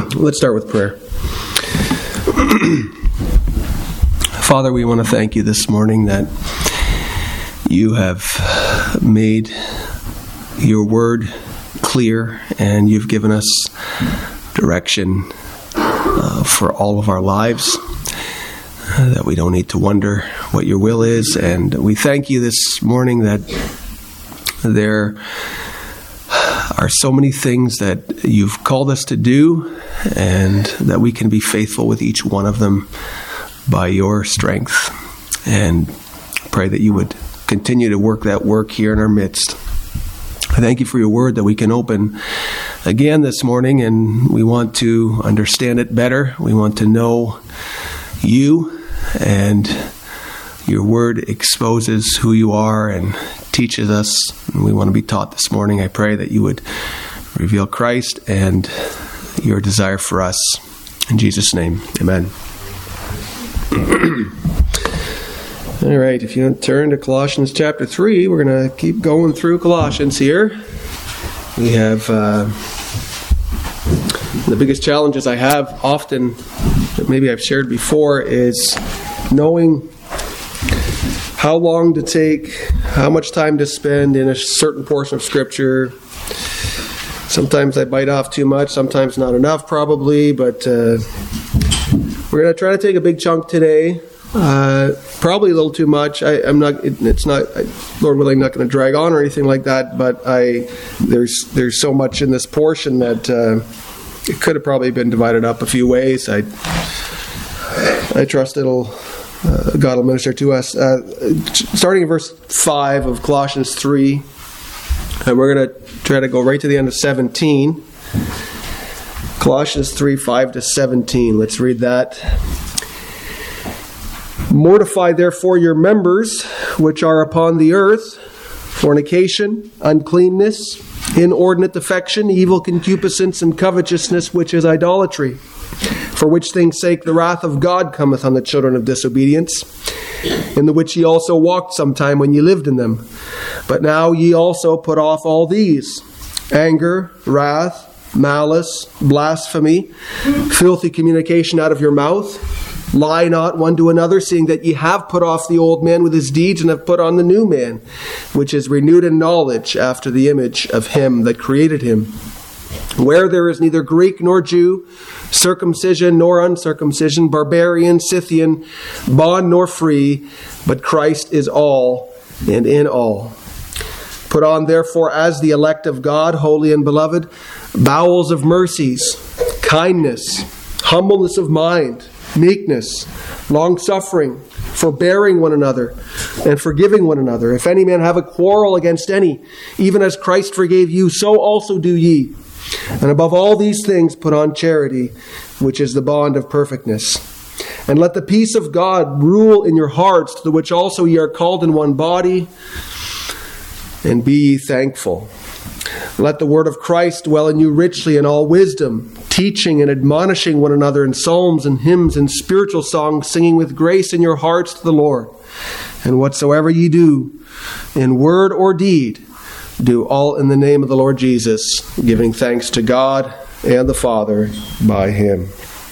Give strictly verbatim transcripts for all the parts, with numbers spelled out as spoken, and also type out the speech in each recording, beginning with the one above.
Let's start with prayer. Father, we want to thank you this morning that you have made your word clear and you've given us direction uh, for all of our lives, uh, that we don't need to wonder what your will is. And we thank you this morning that there are so many things that you've called us to do and that we can be faithful with each one of them by your strength. And pray that you would continue to work that work here in our midst. I thank you for your word that we can open again this morning, and we want to understand it better. We want to know you, and your word exposes who you are and teaches us, and we want to be taught this morning. I pray that you would reveal Christ and your desire for us. In Jesus' name, amen. All right, if you don't turn to Colossians chapter three, we're going to keep going through Colossians here. We have uh, the biggest challenges I have often, that maybe I've shared before, is knowing how long to take, how much time to spend in a certain portion of Scripture. Sometimes I bite off too much, sometimes not enough probably, but uh, we're going to try to take a big chunk today. Uh, probably a little too much. I, I'm not. It, it's not. I, Lord willing, not going to drag on or anything like that. But I there's there's so much in this portion that uh, it could have probably been divided up a few ways. I I trust it'll uh, God will minister to us. Uh, starting in verse five of Colossians three, and we're going to try to go right to the end of seventeen. Colossians three five to seventeen. Let's read that. Mortify therefore your members which are upon the earth, fornication, uncleanness, inordinate affection, evil concupiscence, and covetousness, which is idolatry. For which things' sake the wrath of God cometh on the children of disobedience, in the which ye also walked sometime when ye lived in them. But now ye also put off all these: anger, wrath, malice, blasphemy, filthy communication out of your mouth. Lie not one to another, seeing that ye have put off the old man with his deeds, and have put on the new man, which is renewed in knowledge after the image of him that created him. Where there is neither Greek nor Jew, circumcision nor uncircumcision, barbarian, Scythian, bond nor free, but Christ is all and in all. Put on therefore as the elect of God, holy and beloved, bowels of mercies, kindness, humbleness of mind, meekness, long-suffering, forbearing one another, and forgiving one another. If any man have a quarrel against any, even as Christ forgave you, so also do ye. And above all these things put on charity, which is the bond of perfectness. And let the peace of God rule in your hearts, to the which also ye are called in one body, and be ye thankful. Let the word of Christ dwell in you richly in all wisdom, teaching and admonishing one another in psalms and hymns and spiritual songs, singing with grace in your hearts to the Lord. And whatsoever ye do, in word or deed, do all in the name of the Lord Jesus, giving thanks to God and the Father by him.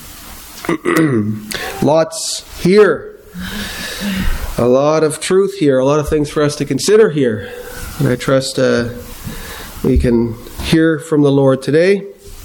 Lots here. A lot of truth here. A lot of things for us to consider here. And I trust uh, we can hear from the Lord today.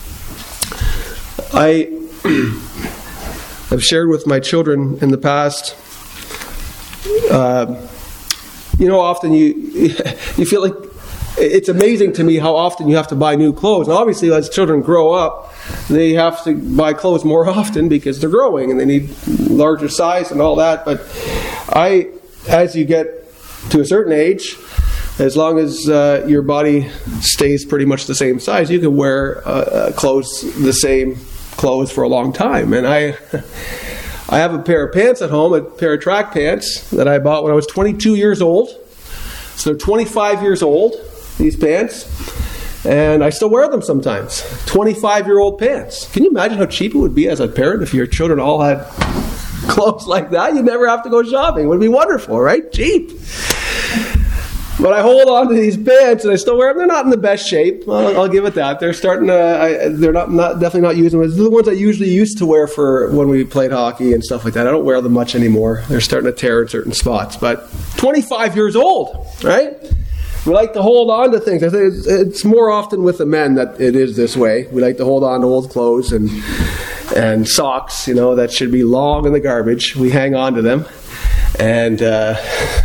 I have shared with my children in the past, uh, you know, often you you feel like it's amazing to me how often you have to buy new clothes. And obviously, as children grow up, they have to buy clothes more often because they're growing and they need larger size and all that. But I, as you get to a certain age, as long as uh, your body stays pretty much the same size, you can wear uh, clothes, the same clothes for a long time. And I I have a pair of pants at home, a pair of track pants that I bought when I was twenty-two years old. So they're twenty-five years old, these pants. And I still wear them sometimes. twenty-five-year-old pants. Can you imagine how cheap it would be as a parent if your children all had clothes like that? You'd never have to go shopping. It would be wonderful, right? Cheap. But I hold on to these pants and I still wear them. They're not in the best shape. I'll, I'll give it that. They're starting to, I, they're not, not definitely not using them. They're the ones I usually used to wear for when we played hockey and stuff like that. I don't wear them much anymore. They're starting to tear in certain spots. But twenty-five years old, right? We like to hold on to things. I think it's, it's more often with the men that it is this way. We like to hold on to old clothes and and socks, you know, that should be long in the garbage. We hang on to them. And, uh,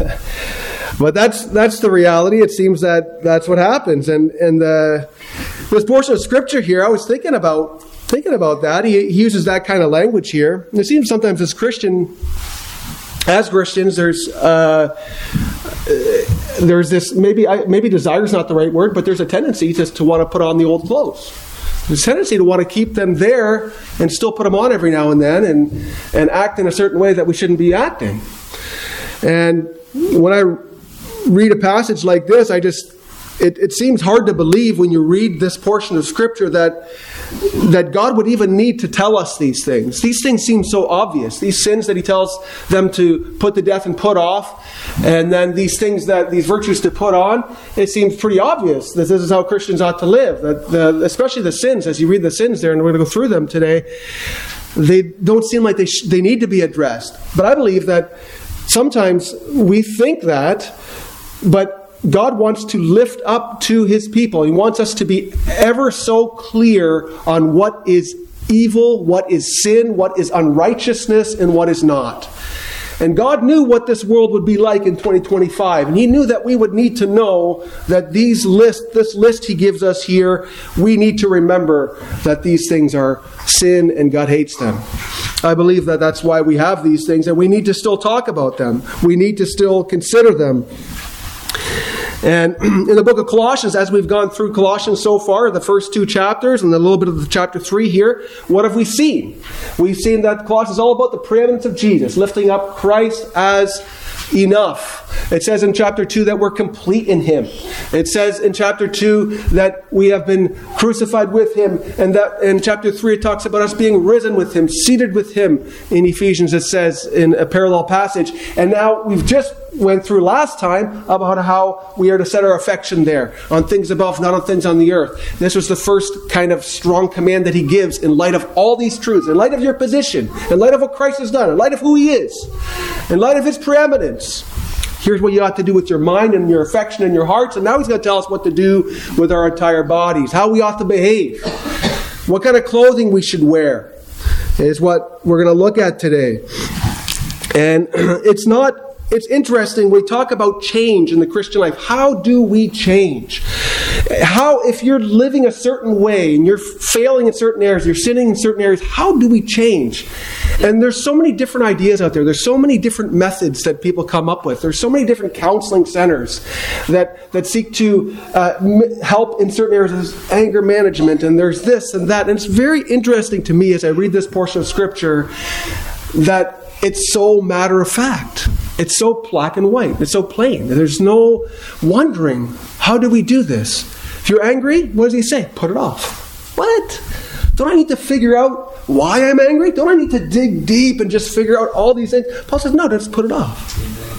but that's that's the reality. It seems that that's what happens. And and uh, this portion of Scripture here, I was thinking about thinking about that. He, he uses that kind of language here. And it seems sometimes as Christian, as Christians, there's uh, there's this maybe maybe desire is not the right word, but there's a tendency just to want to put on the old clothes. There's a tendency to want to keep them there and still put them on every now and then and and act in a certain way that we shouldn't be acting. And when I read a passage like this, I just it, it seems hard to believe when you read this portion of Scripture that that God would even need to tell us these things. These things seem so obvious. These sins that he tells them to put to death and put off, and then these things that these virtues to put on, it seems pretty obvious that this is how Christians ought to live. That the, especially the sins, as you read the sins there, and we're going to go through them today, they don't seem like they sh- they need to be addressed. But I believe that sometimes we think that, but God wants to lift up to his people. He wants us to be ever so clear on what is evil, what is sin, what is unrighteousness, and what is not. And God knew what this world would be like in twenty twenty-five. And he knew that we would need to know that these list, this list he gives us here, we need to remember that these things are sin and God hates them. I believe that that's why we have these things, and we need to still talk about them. We need to still consider them. And in the book of Colossians, as we've gone through Colossians so far, the first two chapters and a little bit of the chapter three here, what have we seen? We've seen that Colossians is all about the preeminence of Jesus, lifting up Christ as enough. It says in chapter two that we're complete in him. It says in chapter two that we have been crucified with him, and that in chapter three it talks about us being risen with him, seated with him. In Ephesians it says in a parallel passage. And now we've just went through last time about how we are to set our affection there on things above, not on things on the earth. This was the first kind of strong command that he gives in light of all these truths, in light of your position, in light of what Christ has done, in light of who he is, in light of his preeminence. Here's what you ought to do with your mind and your affection and your hearts. And now he's going to tell us what to do with our entire bodies, how we ought to behave, what kind of clothing we should wear is what we're going to look at today. And it's not, it's interesting. We talk about change in the Christian life. How do we change? How, if you're living a certain way and you're failing in certain areas, you're sinning in certain areas, how do we change? And there's so many different ideas out there. There's so many different methods that people come up with. There's so many different counseling centers that, that seek to uh, m- help in certain areas of anger management. And there's this and that. And it's very interesting to me as I read this portion of Scripture that it's so matter of fact. It's so black and white. It's so plain. There's no wondering, how do we do this? If you're angry, what does he say? Put it off. What? Don't I need to figure out why I'm angry? Don't I need to dig deep and just figure out all these things? Paul says, no, just put it off.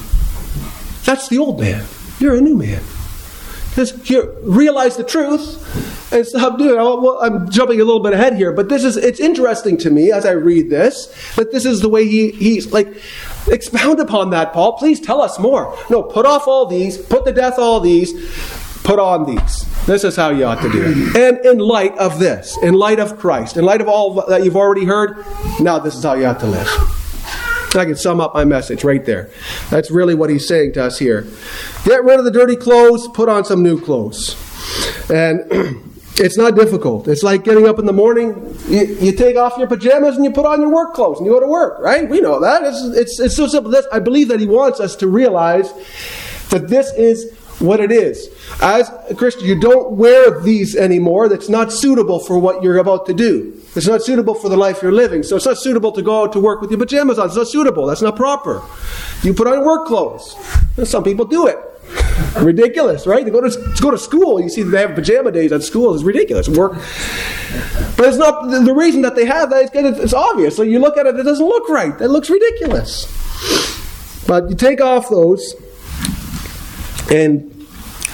That's the old man. You're a new man. Because you realize the truth and stop doing it. Well, I'm jumping a little bit ahead here, but this is, it's interesting to me as I read this, that this is the way he, he's like, expound upon that, Paul. Please tell us more. No, put off all these, put to death all these, put on these. This is how you ought to do it. And in light of this, in light of Christ, in light of all that you've already heard, now this is how you ought to live. I can sum up my message right there. That's really what he's saying to us here. Get rid of the dirty clothes, put on some new clothes. And it's not difficult. It's like getting up in the morning, you, you take off your pajamas and you put on your work clothes and you go to work, right? We know that. It's, it's, it's so simple. That's, I believe that he wants us to realize that this is what it is. As a Christian, you don't wear these anymore. That's not suitable for what you're about to do. It's not suitable for the life you're living. So it's not suitable to go out to work with your pajamas on. It's not suitable. That's not proper. You put on work clothes. And some people do it. Ridiculous, right? To go to, to go to school, you see they have pajama days at school. It's ridiculous. Work. But it's not the, the reason that they have that. It's, it's obvious. So you look at it, it doesn't look right. It looks ridiculous. But you take off those and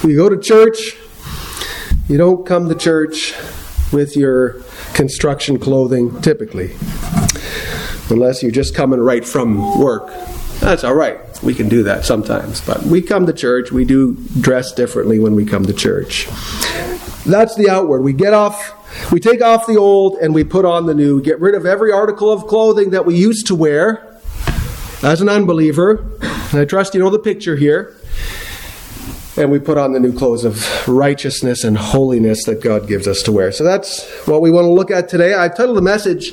You go to church, you don't come to church with your construction clothing, typically. Unless you're just coming right from work. That's all right. We can do that sometimes. But we come to church. We do dress differently when we come to church. That's the outward. We get off, we take off the old and we put on the new. Get rid of every article of clothing that we used to wear as an unbeliever. And I trust you know the picture here. And we put on the new clothes of righteousness and holiness that God gives us to wear. So that's what we want to look at today. I've titled the message,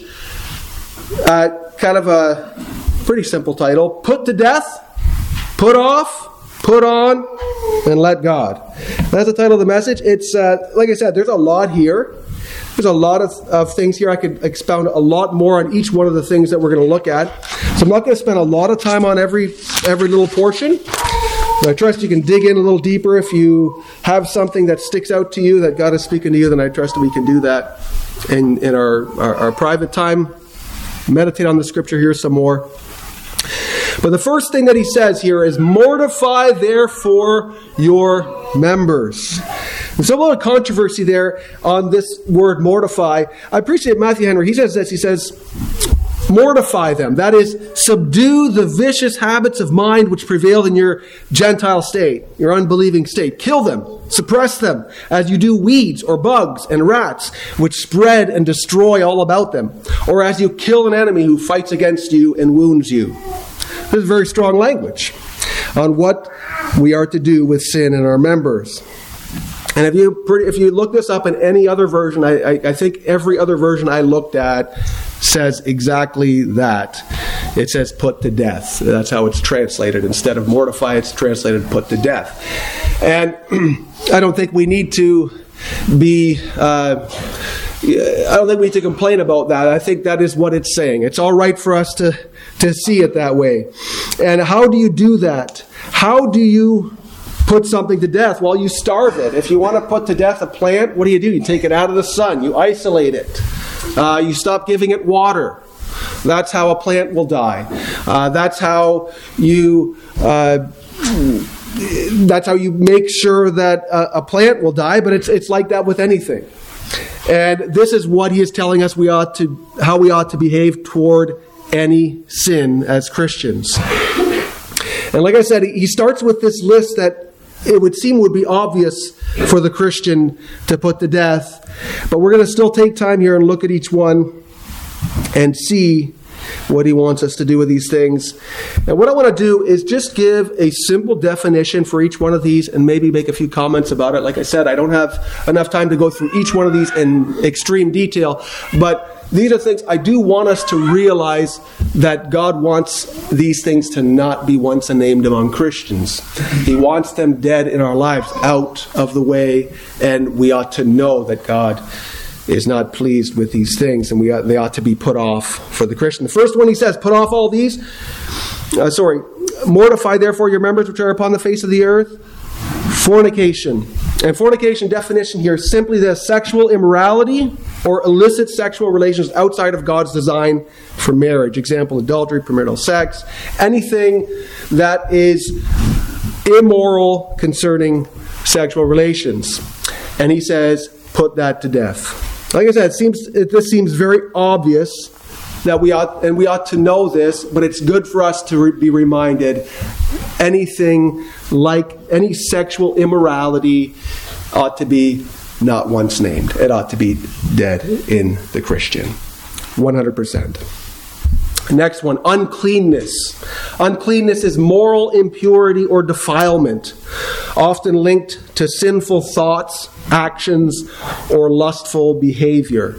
uh, kind of a pretty simple title, Put to Death, Put Off, Put On, and Let God. That's the title of the message. It's, uh, like I said, there's a lot here. There's a lot of, of things here. I could expound a lot more on each one of the things that we're going to look at. So I'm not going to spend a lot of time on every every little portion. I trust you can dig in a little deeper. If you have something that sticks out to you, that God is speaking to you, then I trust that we can do that in, in our, our, our private time. Meditate on the scripture here some more. But the first thing that he says here is, mortify therefore your members. There's a lot of controversy there on this word mortify. I appreciate Matthew Henry. He says this, he says, mortify them. That is, subdue the vicious habits of mind which prevail in your Gentile state, your unbelieving state. Kill them, suppress them, as you do weeds or bugs and rats, which spread and destroy all about them, or as you kill an enemy who fights against you and wounds you. This is very strong language on what we are to do with sin in our members. And if you if you look this up in any other version, I, I, I think every other version I looked at says exactly that. It says put to death. That's how it's translated. Instead of mortify, it's translated put to death. And I don't think we need to be... Uh, I don't think we need to complain about that. I think that is what it's saying. It's all right for us to, to see it that way. And how do you do that? How do you put something to death? Well, you starve it. If you want to put to death a plant, what do you do? You take it out of the sun. You isolate it. Uh, you stop giving it water. That's how a plant will die. Uh, that's how you... Uh, that's how you make sure that a, a plant will die, but it's it's like that with anything. And this is what he is telling us we ought to, how we ought to behave toward any sin as Christians. And like I said, he starts with this list that it would seem would be obvious for the Christian to put to death. But we're going to still take time here and look at each one and see what he wants us to do with these things. And what I want to do is just give a simple definition for each one of these and maybe make a few comments about it. Like I said, I don't have enough time to go through each one of these in extreme detail, but these are things I do want us to realize that God wants these things to not be once a named among Christians. He wants them dead in our lives, out of the way, and we ought to know that God is not pleased with these things, and we ought, they ought to be put off for the Christian. The first one he says, put off all these. Uh, sorry. Mortify therefore your members which are upon the face of the earth. Fornication. And fornication definition here is simply the sexual immorality or illicit sexual relations outside of God's design for marriage. Example, adultery, premarital sex. Anything that is immoral concerning sexual relations. And he says, put that to death. Like I said, it seems it, this seems very obvious that we ought, and we ought to know this, but it's good for us to re- be reminded. Anything like any sexual immorality ought to be not once named. It ought to be dead in the Christian, one hundred percent. Next one, uncleanness. Uncleanness is moral impurity or defilement, often linked to sinful thoughts, actions, or lustful behavior.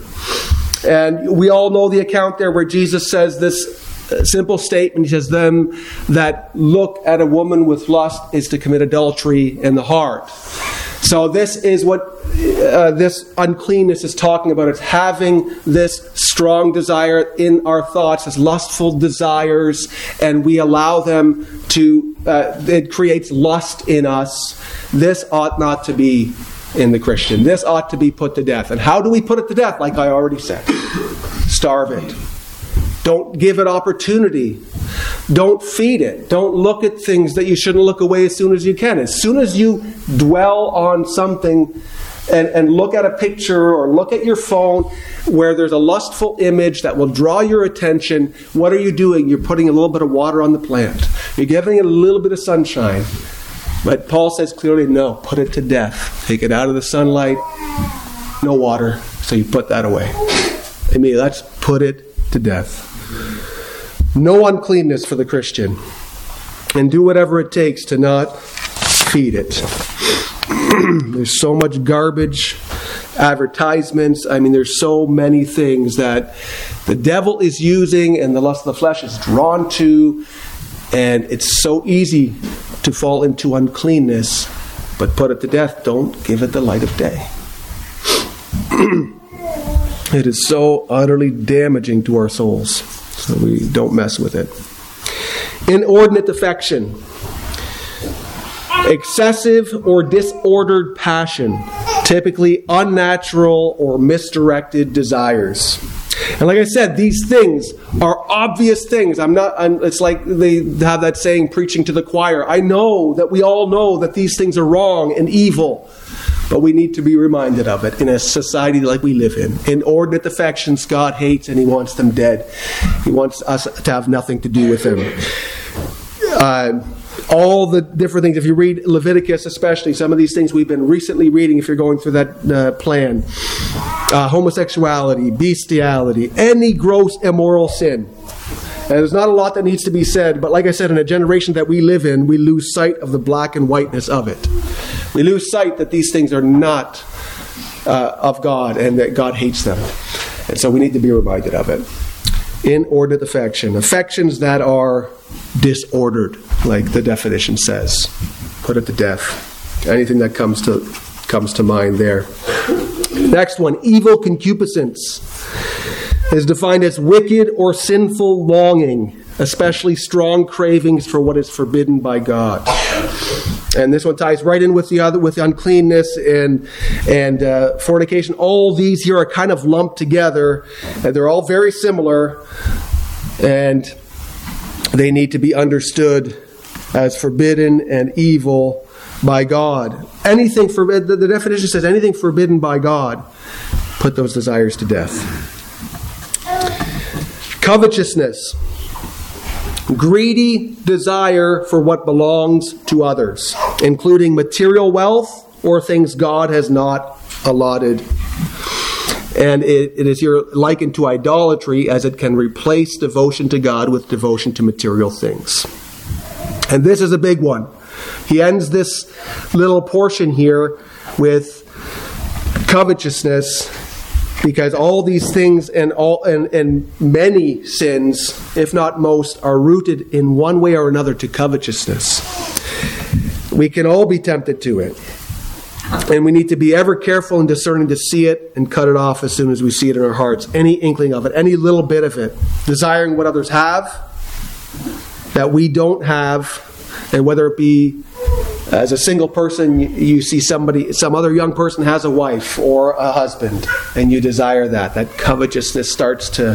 And we all know the account there where Jesus says this simple statement. He says, them that look at a woman with lust is to commit adultery in the heart. So this is what uh, this uncleanness is talking about. It's having this strong desire in our thoughts, as lustful desires, and we allow them to, uh, it creates lust in us. This ought not to be in the Christian. This ought to be put to death. And how do we put it to death? Like I already said, starve it. Don't give it opportunity. Don't feed it. Don't look at things that you shouldn't look away as soon as you can. As soon as you dwell on something and, and look at a picture or look at your phone where there's a lustful image that will draw your attention, what are you doing? You're putting a little bit of water on the plant. You're giving it a little bit of sunshine. But Paul says clearly, no, put it to death. Take it out of the sunlight. No water. So you put that away. I mean, let's put it to death. No uncleanness for the Christian. And do whatever it takes to not feed it. There's so much garbage, advertisements. I mean, there's so many things that the devil is using and the lust of the flesh is drawn to. And it's so easy to fall into uncleanness, but put it to death. Don't give it the light of day. It is so utterly damaging to our souls, so we don't mess with it. Inordinate affection. Excessive or disordered passion, typically unnatural or misdirected desires. And like I said, these things are obvious things. I'm not. I'm, it's like they have that saying, preaching to the choir. I know that we all know that these things are wrong and evil, but we need to be reminded of it in a society like we live in. Inordinate affections God hates, and He wants them dead. He wants us to have nothing to do with Him. Uh, all the different things. If you read Leviticus, especially, some of these things we've been recently reading, if you're going through that uh, plan. Uh, homosexuality, bestiality, any gross immoral sin. And there's not a lot that needs to be said, but like I said, in a generation that we live in, we lose sight of the black and whiteness of it. We lose sight that these things are not uh, of God and that God hates them. And so we need to be reminded of it. Inordinate affection. Affections that are disordered, like the definition says. Put it to death. Anything that comes to comes to mind there. Next one, evil concupiscence is defined as wicked or sinful longing, especially strong cravings for what is forbidden by God. And this one ties right in with the other, with uncleanness and and uh, fornication. All these here are kind of lumped together, and they're all very similar, and they need to be understood as forbidden and evil by God. Anything forbidden, the, the definition says anything forbidden by God, put those desires to death. Covetousness. Greedy desire for what belongs to others, including material wealth or things God has not allotted. And it, it is here likened to idolatry, as it can replace devotion to God with devotion to material things. And this is a big one. He ends this little portion here with covetousness, because all these things and all and, and many sins, if not most, are rooted in one way or another to covetousness. We can all be tempted to it. And we need to be ever careful and discerning to see it and cut it off as soon as we see it in our hearts. Any inkling of it, any little bit of it. Desiring what others have that we don't have. And whether it be as a single person, you see somebody, some other young person has a wife or a husband, and you desire that. That covetousness starts to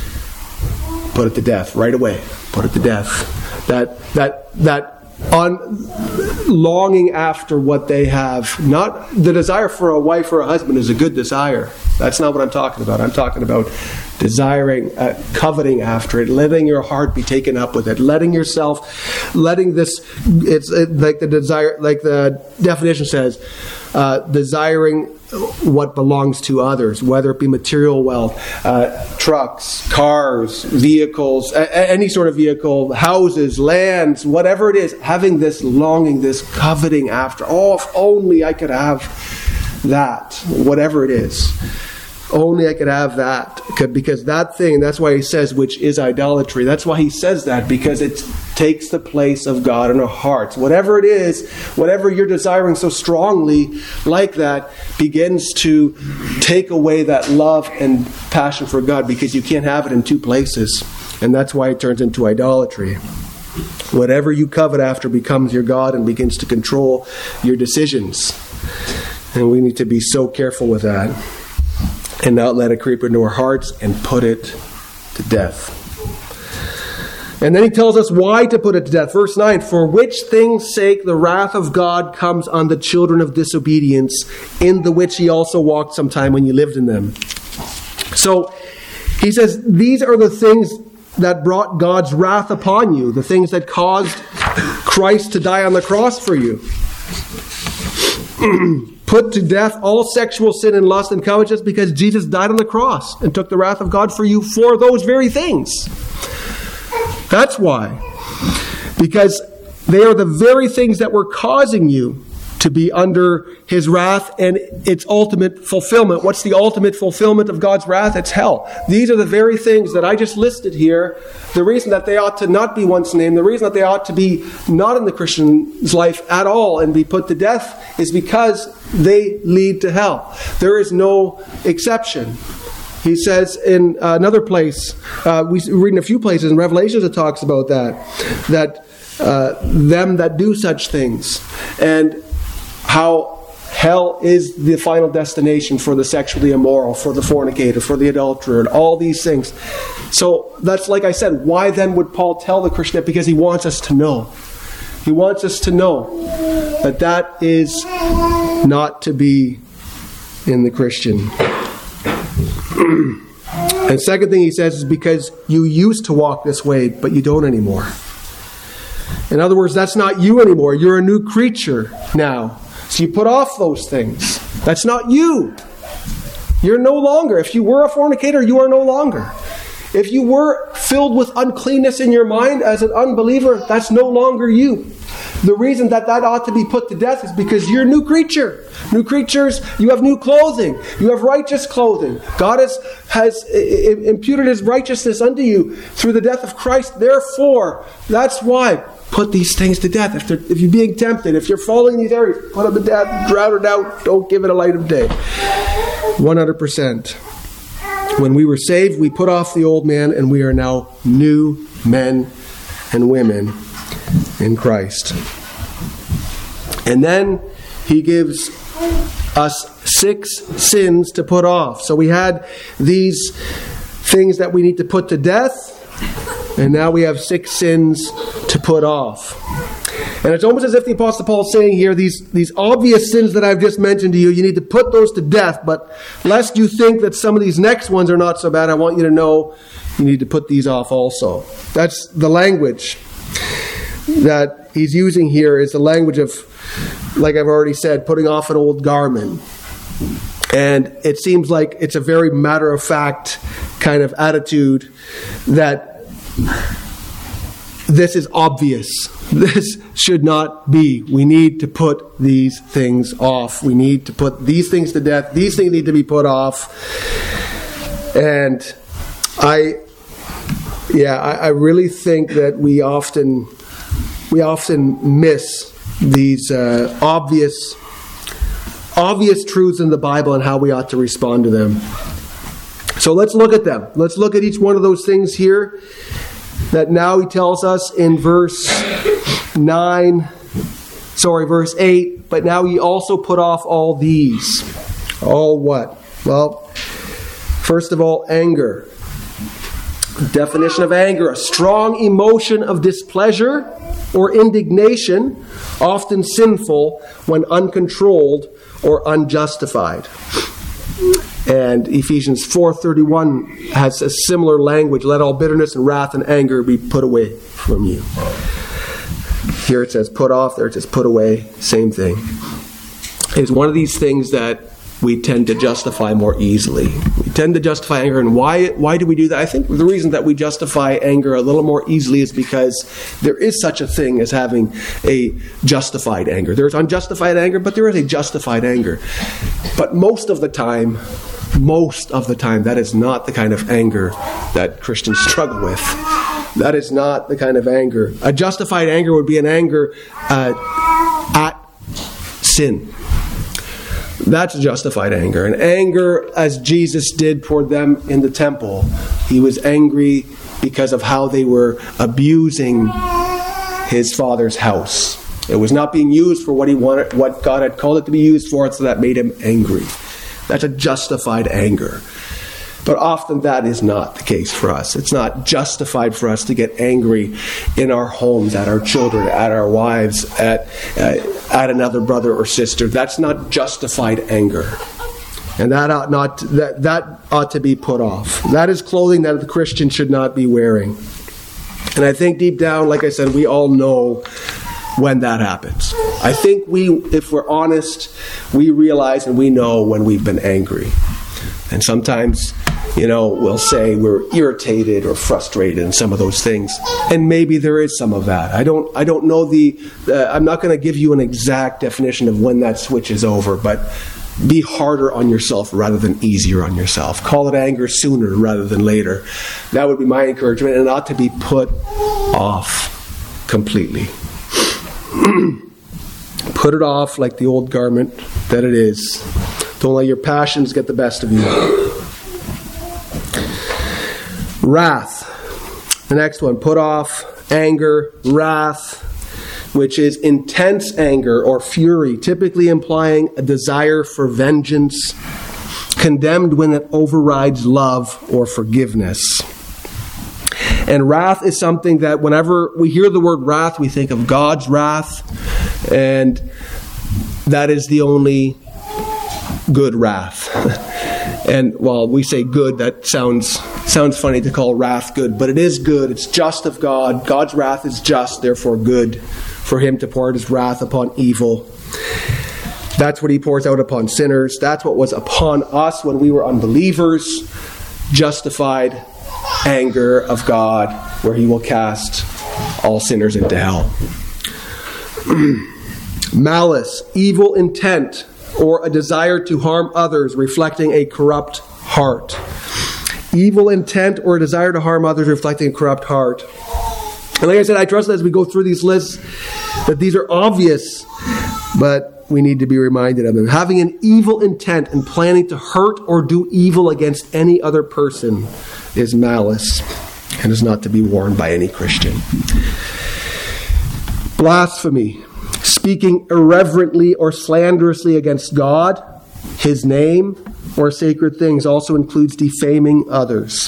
put it to death right away. Put it to death. That that that on longing after what they have. Not the desire for a wife or a husband is a good desire. That's not what I'm talking about. I'm talking about desiring, uh, coveting after it, letting your heart be taken up with it, letting yourself, letting this, it's it, like the desire, like the definition says, uh, desiring what belongs to others, whether it be material wealth, uh, trucks, cars, vehicles, a- any sort of vehicle, houses, lands, whatever it is, having this longing, this coveting after, oh, if only I could have that, whatever it is. Only I could have that. Because that thing, that's why he says, which is idolatry. That's why he says that, because it takes the place of God in our hearts. Whatever it is, whatever you're desiring so strongly like that, begins to take away that love and passion for God, because you can't have it in two places. And that's why it turns into idolatry. Whatever you covet after becomes your God and begins to control your decisions. And we need to be so careful with that. And not let it creep into our hearts and put it to death. And then he tells us why to put it to death. Verse nine, for which things' sake the wrath of God comes on the children of disobedience, in the which ye also walked sometime when ye lived in them. So he says, these are the things that brought God's wrath upon you, the things that caused Christ to die on the cross for you. Put to death all sexual sin and lust and covetousness, because Jesus died on the cross and took the wrath of God for you for those very things. That's why. Because they are the very things that were causing you to be under his wrath and its ultimate fulfillment. What's the ultimate fulfillment of God's wrath? It's hell. These are the very things that I just listed here. The reason that they ought to not be once named, the reason that they ought to be not in the Christian's life at all and be put to death, is because they lead to hell. There is no exception. He says in another place, uh, we read in a few places in Revelations it talks about that, that uh, them that do such things, and how hell is the final destination for the sexually immoral, for the fornicator, for the adulterer, and all these things. So that's, like I said, why then would Paul tell the Christian that? Because he wants us to know. He wants us to know that that is not to be in the Christian. And second thing he says is because you used to walk this way, but you don't anymore. In other words, that's not you anymore. You're a new creature now. So you put off those things. That's not you. You're no longer. If you were a fornicator, you are no longer. If you were filled with uncleanness in your mind as an unbeliever, that's no longer you. The reason that that ought to be put to death is because you're a new creature. New creatures, you have new clothing. You have righteous clothing. God has, has imputed his righteousness unto you through the death of Christ. Therefore, that's why, put these things to death. If, if you're being tempted, if you're falling in these areas, put them to death, drown it out, don't give it a light of day. one hundred percent. When we were saved, we put off the old man, and we are now new men and women in Christ. And then he gives us six sins to put off. So we had these things that we need to put to death, and now we have six sins to put off. And it's almost as if the Apostle Paul is saying here, these, these obvious sins that I've just mentioned to you, you need to put those to death. But lest you think that some of these next ones are not so bad, I want you to know you need to put these off also. That's the language that he's using here, is the language of, like I've already said, putting off an old garment. And it seems like it's a very matter-of-fact kind of attitude that this is obvious. This should not be. We need to put these things off. We need to put these things to death. These things need to be put off. And I, yeah, I, I really think that we often, we often miss these uh, obvious, obvious truths in the Bible and how we ought to respond to them. So let's look at them. Let's look at each one of those things here that now he tells us in verse nine, sorry, verse eight, but now ye also put off all these. All what? Well, first of all, anger. Definition of anger: a strong emotion of displeasure or indignation, often sinful when uncontrolled or unjustified. And Ephesians four thirty-one has a similar language. Let all bitterness and wrath and anger be put away from you. Here it says put off, there it says put away. Same thing. It's one of these things that we tend to justify more easily. We tend to justify anger. And why, why do we do that? I think the reason that we justify anger a little more easily is because there is such a thing as having a justified anger. There's unjustified anger, but there is a justified anger. But most of the time, most of the time, that is not the kind of anger that Christians struggle with. That is not the kind of anger. A justified anger would be an anger uh, at sin. That's justified anger. And anger, as Jesus did toward them in the temple, he was angry because of how they were abusing his Father's house. It was not being used for what he wanted, what God had called it to be used for, so that made him angry. That's a justified anger. But often that is not the case for us. It's not justified for us to get angry in our homes, at our children, at our wives, at, uh, at another brother or sister. That's not justified anger. And that ought not that, that ought to be put off. That is clothing that the Christian should not be wearing. And I think deep down, like I said, we all know when that happens. I think we, if we're honest, we realize and we know when we've been angry. And sometimes, you know, we'll say we're irritated or frustrated and some of those things. And maybe there is some of that. I don't I don't know the, uh, I'm not going to give you an exact definition of when that switch is over, but be harder on yourself rather than easier on yourself. Call it anger sooner rather than later. That would be my encouragement, and it ought to be put off completely. Put it off like the old garment that it is. Don't let your passions get the best of you. Wrath. The next one. Put off anger, wrath, which is intense anger or fury, typically implying a desire for vengeance, condemned when it overrides love or forgiveness. And wrath is something that whenever we hear the word wrath, we think of God's wrath, and that is the only good wrath. And while we say good, that sounds sounds funny to call wrath good, but it is good. It's just of God. God's wrath is just, therefore good, for him to pour out his wrath upon evil. That's what he pours out upon sinners. That's what was upon us when we were unbelievers. Justified anger of God, where he will cast all sinners into hell. Malice, evil intent, or a desire to harm others, reflecting a corrupt heart. Evil intent or a desire to harm others, reflecting a corrupt heart. And like I said, I trust that as we go through these lists, that these are obvious, but we need to be reminded of them. Having an evil intent and planning to hurt or do evil against any other person is malice and is not to be worn by any Christian. Blasphemy. Speaking irreverently or slanderously against God, his name, or sacred things also includes defaming others.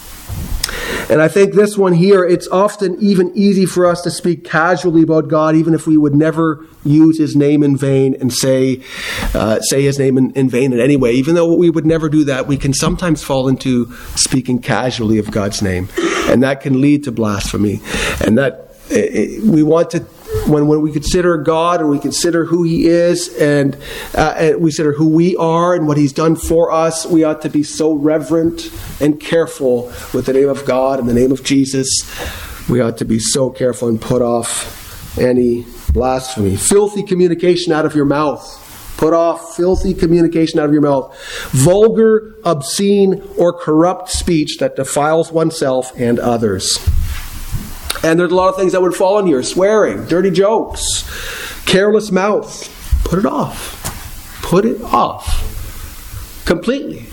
And I think this one here, it's often even easy for us to speak casually about God, even if we would never use his name in vain and say uh, say his name in, in vain in any way. Even though we would never do that, we can sometimes fall into speaking casually of God's name. And that can lead to blasphemy. And that it, we want to, when, when we consider God and we consider who he is and, uh, and we consider who we are and what he's done for us, we ought to be so reverent and careful with the name of God and the name of Jesus. We ought to be so careful and put off any blasphemy. Filthy communication out of your mouth. Put off filthy communication out of your mouth. Vulgar, obscene, or corrupt speech that defiles oneself and others. And there's a lot of things that would fall in here. Swearing, dirty jokes, careless mouth. Put it off. Put it off. Completely.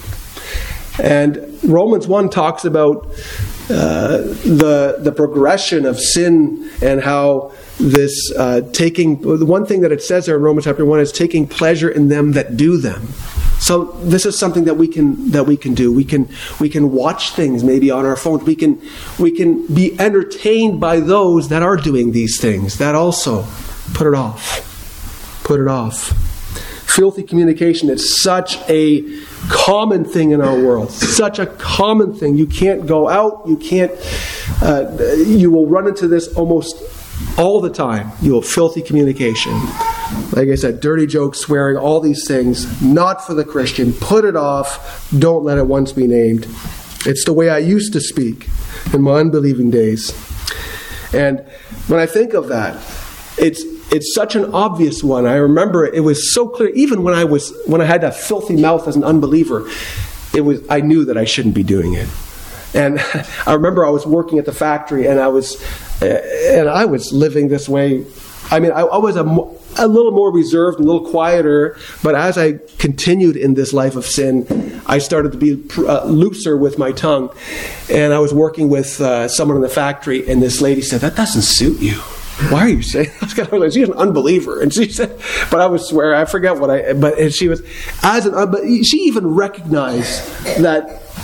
And Romans one talks about uh, the the progression of sin and how this uh, taking, the one thing that it says there in Romans chapter one is taking pleasure in them that do them. So this is something that we can that we can do. We can we can watch things maybe on our phones. We can we can be entertained by those that are doing these things. That also, put it off. Put it off. Filthy communication is such a common thing in our world. Such a common thing. You can't go out. You can't. Uh, you will run into this almost all the time. You have filthy communication. Like I said, dirty jokes, swearing, all these things, not for the Christian. Put it off. Don't let it once be named. It's the way I used to speak in my unbelieving days. And when I think of that, it's it's such an obvious one. I remember it was so clear. Even when I was when I had that filthy mouth as an unbeliever, it was I knew that I shouldn't be doing it. And I remember I was working at the factory, and I was and I was living this way. I mean, I, I was a, a little more reserved, a little quieter, but as I continued in this life of sin, I started to be uh, looser with my tongue. And I was working with uh, someone in the factory, and this lady said, "That doesn't suit you. Why are you saying that?" I was like, she's an unbeliever. And she said, but I was swearing, I forget what I, but and she was, as an, but she even recognized that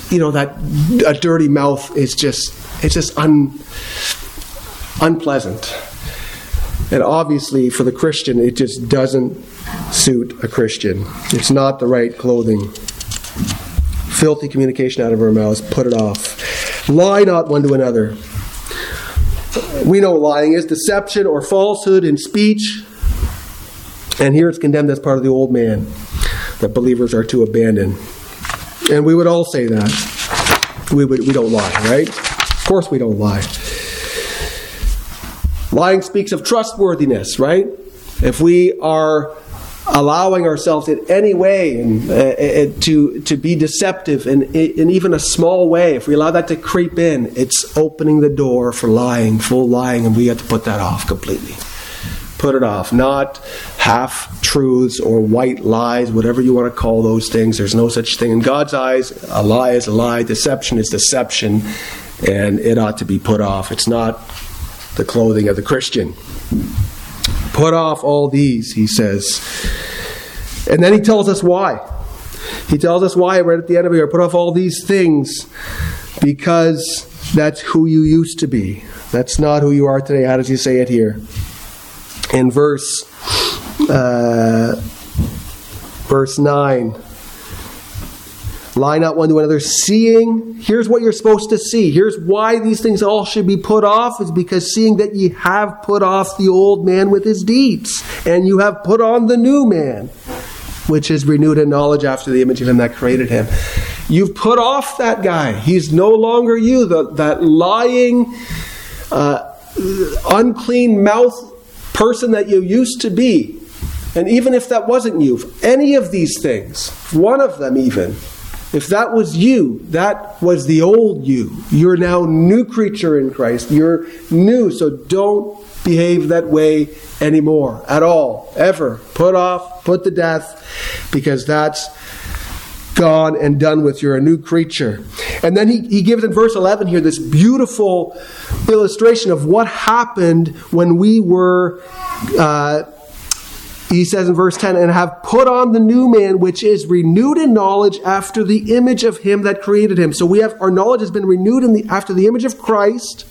you know, that a dirty mouth is just, it's just un, unpleasant. And obviously for the Christian, it just doesn't suit a Christian. It's not the right clothing. Filthy communication out of our mouths, put it off. Lie not one to another. We know what lying is, deception or falsehood in speech. And here it's condemned as part of the old man that believers are to abandon. And we would all say that. We would, we don't lie, right? Of course we don't lie. Lying speaks of trustworthiness, right? If we are allowing ourselves in any way and, uh, uh, to to be deceptive in, in even a small way, if we allow that to creep in, it's opening the door for lying, full lying, and we have to put that off completely. Put it off. Not half-truths or white lies, whatever you want to call those things. There's no such thing. In God's eyes, a lie is a lie. Deception is deception, and it ought to be put off. It's not the clothing of the Christian. Put off all these, he says. And then he tells us why. He tells us why right at the end of here. Put off all these things because that's who you used to be. That's not who you are today. How does he say it here? In verse uh, verse nine. Lie not one to another, seeing. Here's what you're supposed to see. Here's why these things all should be put off, is because seeing that ye have put off the old man with his deeds, and you have put on the new man, which is renewed in knowledge after the image of him that created him. You've put off that guy. He's no longer you, the, that lying, uh, unclean mouth person that you used to be. And even if that wasn't you, any of these things, one of them even, if that was you, that was the old you. You're now a new creature in Christ. You're new, so don't behave that way anymore, at all, ever. Put off, put to death, because that's gone and done with. You're a new creature. And then he, he gives in verse eleven here this beautiful illustration of what happened when we were... Uh, He says in verse ten, and have put on the new man, which is renewed in knowledge after the image of him that created him. So we have, our knowledge has been renewed in the, after the image of Christ,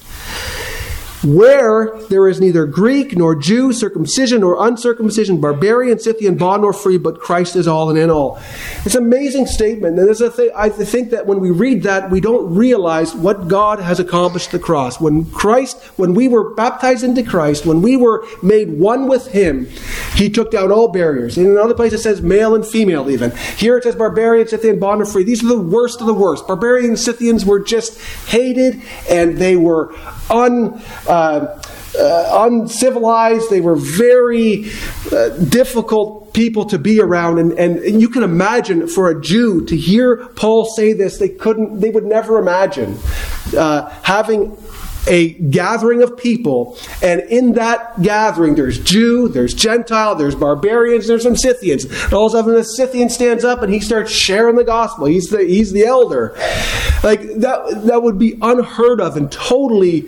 where there is neither Greek nor Jew, circumcision nor uncircumcision, barbarian, Scythian, bond nor free, but Christ is all and in all. It's an amazing statement. And there's a thing, I think that when we read that, we don't realize what God has accomplished at the cross. When Christ, when we were baptized into Christ, when we were made one with him, he took down all barriers. In another place it says male and female even. Here it says barbarian, Scythian, bond or free. These are the worst of the worst. Barbarian and Scythians were just hated, and they were un... Uh, uh, uncivilized. They were very uh, difficult people to be around, and, and, and you can imagine for a Jew to hear Paul say this, they couldn't, they would never imagine uh, having a gathering of people, and in that gathering there's Jew, there's Gentile, there's barbarians, there's some Scythians. And all of a sudden the Scythian stands up and he starts sharing the gospel. He's the he's the elder. Like that that would be unheard of and totally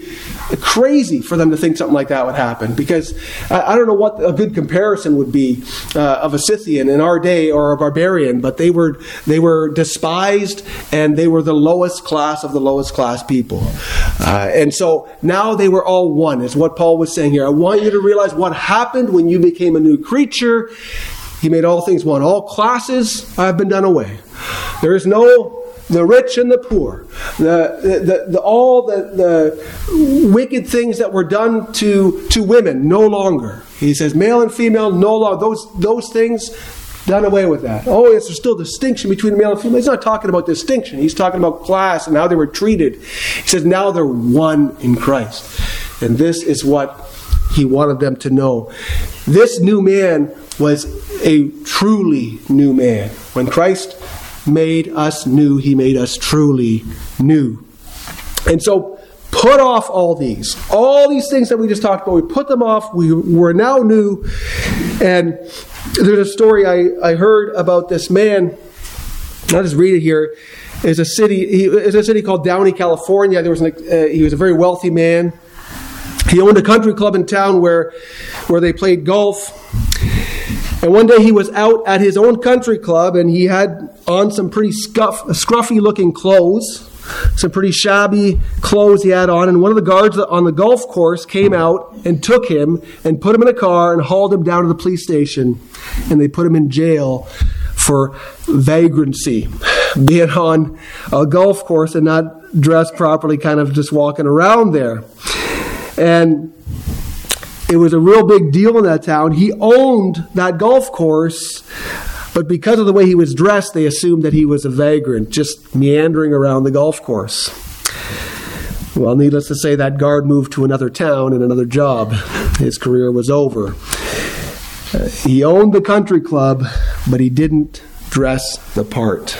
crazy for them to think something like that would happen, because I, I don't know what a good comparison would be uh, of a Scythian in our day or a barbarian, but they were they were despised, and they were the lowest class of the lowest class people. Uh, and so So now they were all one, is what Paul was saying here. I want you to realize what happened when you became a new creature. He made all things one. All classes have been done away. There is no the rich and the poor. The, the, the, the all the, the wicked things that were done to, to women, no longer. He says male and female, no longer. Those, those things, done away with that. Oh, yes, there's still distinction between male and female. He's not talking about distinction. He's talking about class and how they were treated. He says now they're one in Christ. And this is what he wanted them to know. This new man was a truly new man. When Christ made us new, he made us truly new. And so put off all these. All these things that we just talked about, we put them off. We were now new. And there's a story I, I heard about this man. I'll just read it here. It's a city. He, it's a city called Downey, California. There was an, uh, he was a very wealthy man. He owned a country club in town where, where they played golf. And one day he was out at his own country club, and he had on some pretty scuff, scruffy-looking clothes, some pretty shabby clothes he had on. And one of the guards on the golf course came out and took him and put him in a car and hauled him down to the police station. And they put him in jail for vagrancy, being on a golf course and not dressed properly, kind of just walking around there. And it was a real big deal in that town. He owned that golf course, but because of the way he was dressed, they assumed that he was a vagrant, just meandering around the golf course. Well, needless to say, that guard moved to another town and another job. His career was over. Uh, he owned the country club, but he didn't dress the part.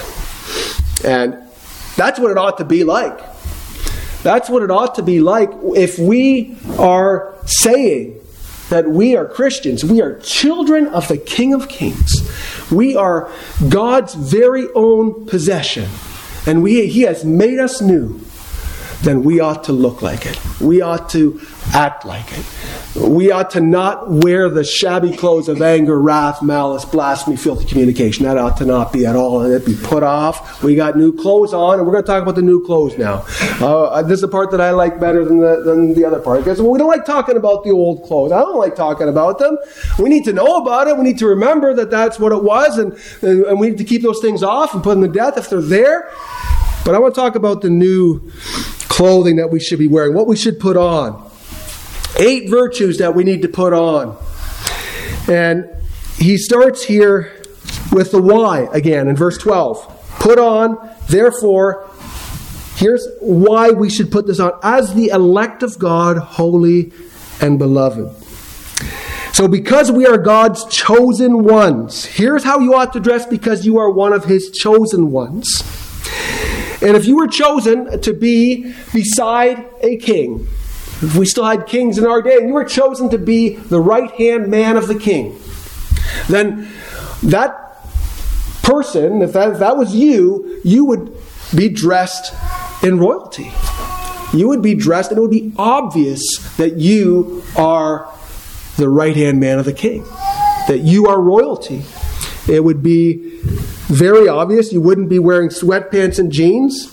And that's what it ought to be like. That's what it ought to be like if we are saying that we are Christians. We are children of the King of Kings. We are God's very own possession. And we, He has made us new. Then we ought to look like it. We ought to act like it. We ought to not wear the shabby clothes of anger, wrath, malice, blasphemy, filthy communication. That ought to not be at all. And it be put off. We got new clothes on, and we're going to talk about the new clothes now. Uh, this is the part that I like better than the, than the other part. Because we don't like talking about the old clothes. I don't like talking about them. We need to know about it. We need to remember that that's what it was. And, and, and we need to keep those things off and put them to death if they're there. But I want to talk about the new clothing that we should be wearing, what we should put on. Eight virtues that we need to put on. And he starts here with the why again in verse twelve. Put on, therefore, here's why we should put this on. As the elect of God, holy and beloved. So because we are God's chosen ones, here's how you ought to dress because you are one of His chosen ones. And if you were chosen to be beside a king, if we still had kings in our day, and you were chosen to be the right-hand man of the king, then that person, if that, if that was you, you would be dressed in royalty. You would be dressed, and it would be obvious that you are the right-hand man of the king, that you are royalty. It would be very obvious. You wouldn't be wearing sweatpants and jeans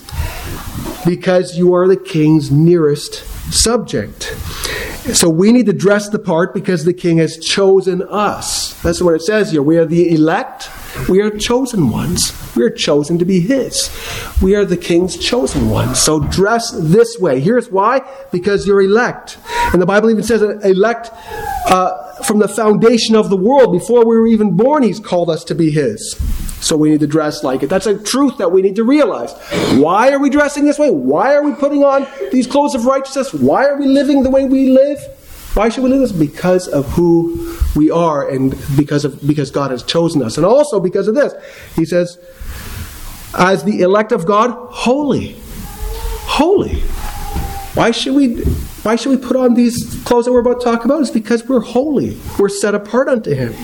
because you are the king's nearest subject. So we need to dress the part because the king has chosen us. That's what it says here. We are the elect. We are chosen ones. We are chosen to be His. We are the king's chosen ones. So dress this way. Here's why. Because you're elect. And the Bible even says elect uh, from the foundation of the world. Before we were even born, He's called us to be His. So we need to dress like it. That's a truth that we need to realize. Why are we dressing this way? Why are we putting on these clothes of righteousness? Why are we living the way we live? Why should we live this? Because of who we are and because of because God has chosen us. And also because of this. He says, as the elect of God, holy. Holy. Why should we why should we put on these clothes that we're about to talk about? It's because we're holy. We're set apart unto Him.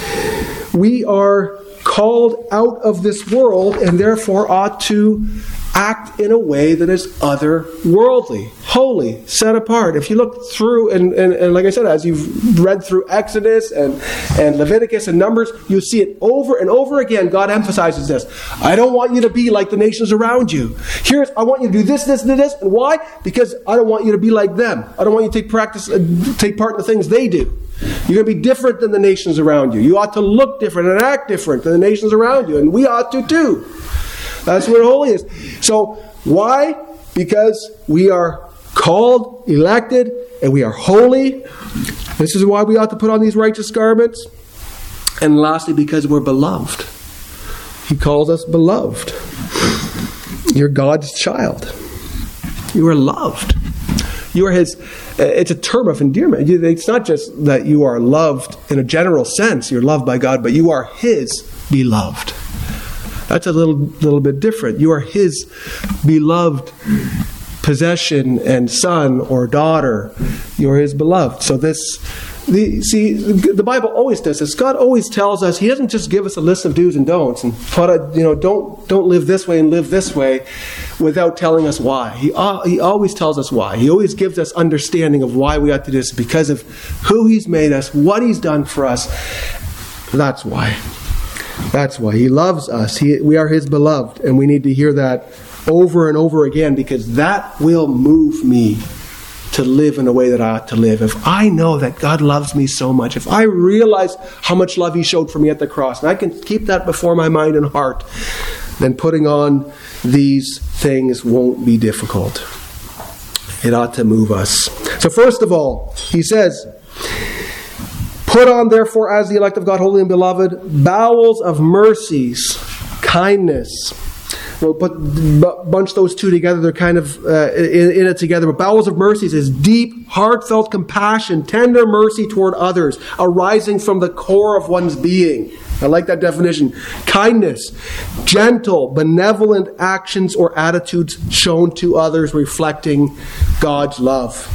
We are called out of this world and therefore ought to act in a way that is otherworldly, holy, set apart. If you look through, and, and, and like I said, as you've read through Exodus and, and Leviticus and Numbers, you'll see it over and over again. God emphasizes this. I don't want you to be like the nations around you. Here's, I want you to do this, this, and this. And why? Because I don't want you to be like them. I don't want you to take practice, uh, take part in the things they do. You're going to be different than the nations around you. You ought to look different and act different than the nations around you. And we ought to too. That's what holy is. So, why? Because we are called, elected, and we are holy. This is why we ought to put on these righteous garments. And lastly, because we're beloved. He calls us beloved. You're God's child. You are loved. You are His. It's a term of endearment. It's not just that you are loved in a general sense. You're loved by God, but you are His beloved. That's a little little bit different. You are His beloved possession and son or daughter. You are His beloved. So this, the, see, the Bible always does this. God always tells us. He doesn't just give us a list of do's and don'ts and put a, you know, don't don't live this way and live this way, without telling us why. He uh, he always tells us why. He always gives us understanding of why we ought to do this because of who He's made us, what He's done for us. That's why. That's why. He loves us. He, we are His beloved. And we need to hear that over and over again, because that will move me to live in a way that I ought to live. If I know that God loves me so much, if I realize how much love He showed for me at the cross, and I can keep that before my mind and heart, then putting on these things won't be difficult. It ought to move us. So first of all, he says, put on therefore as the elect of God, holy and beloved, bowels of mercies, kindness. We'll put bunch those two together. They're kind of uh, in, in it together. But bowels of mercies is deep, heartfelt compassion, tender mercy toward others, arising from the core of one's being. I like that definition. Kindness, gentle, benevolent actions or attitudes shown to others, reflecting God's love.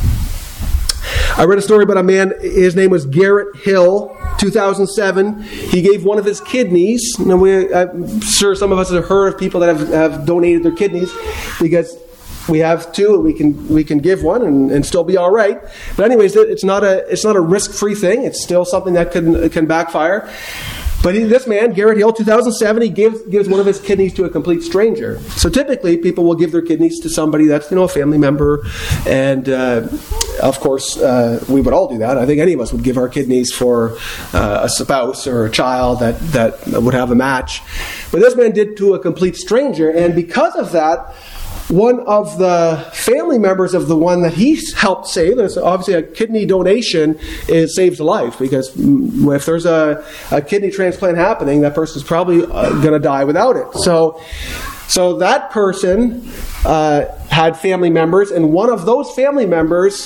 I read a story about a man, his name was Garrett Hill, two thousand seven. He gave one of his kidneys. And we, I'm sure some of us have heard of people that have, have donated their kidneys, because we have two, and we can we can give one and, and still be all right. But anyways, it's not a it's not a risk-free thing. It's still something that can can backfire. But he, this man, Garrett Hill, two thousand seven, he gives gives one of his kidneys to a complete stranger. So typically, people will give their kidneys to somebody that's, you know, a family member, and uh, of course, uh, we would all do that. I think any of us would give our kidneys for uh, a spouse or a child that that would have a match. But this man did to a complete stranger, and because of that, one of the family members of the one that he helped save, there's obviously a kidney donation, it saves a life, because if there's a, a kidney transplant happening, that person's probably uh, going to die without it. So, so that person uh, had family members, and one of those family members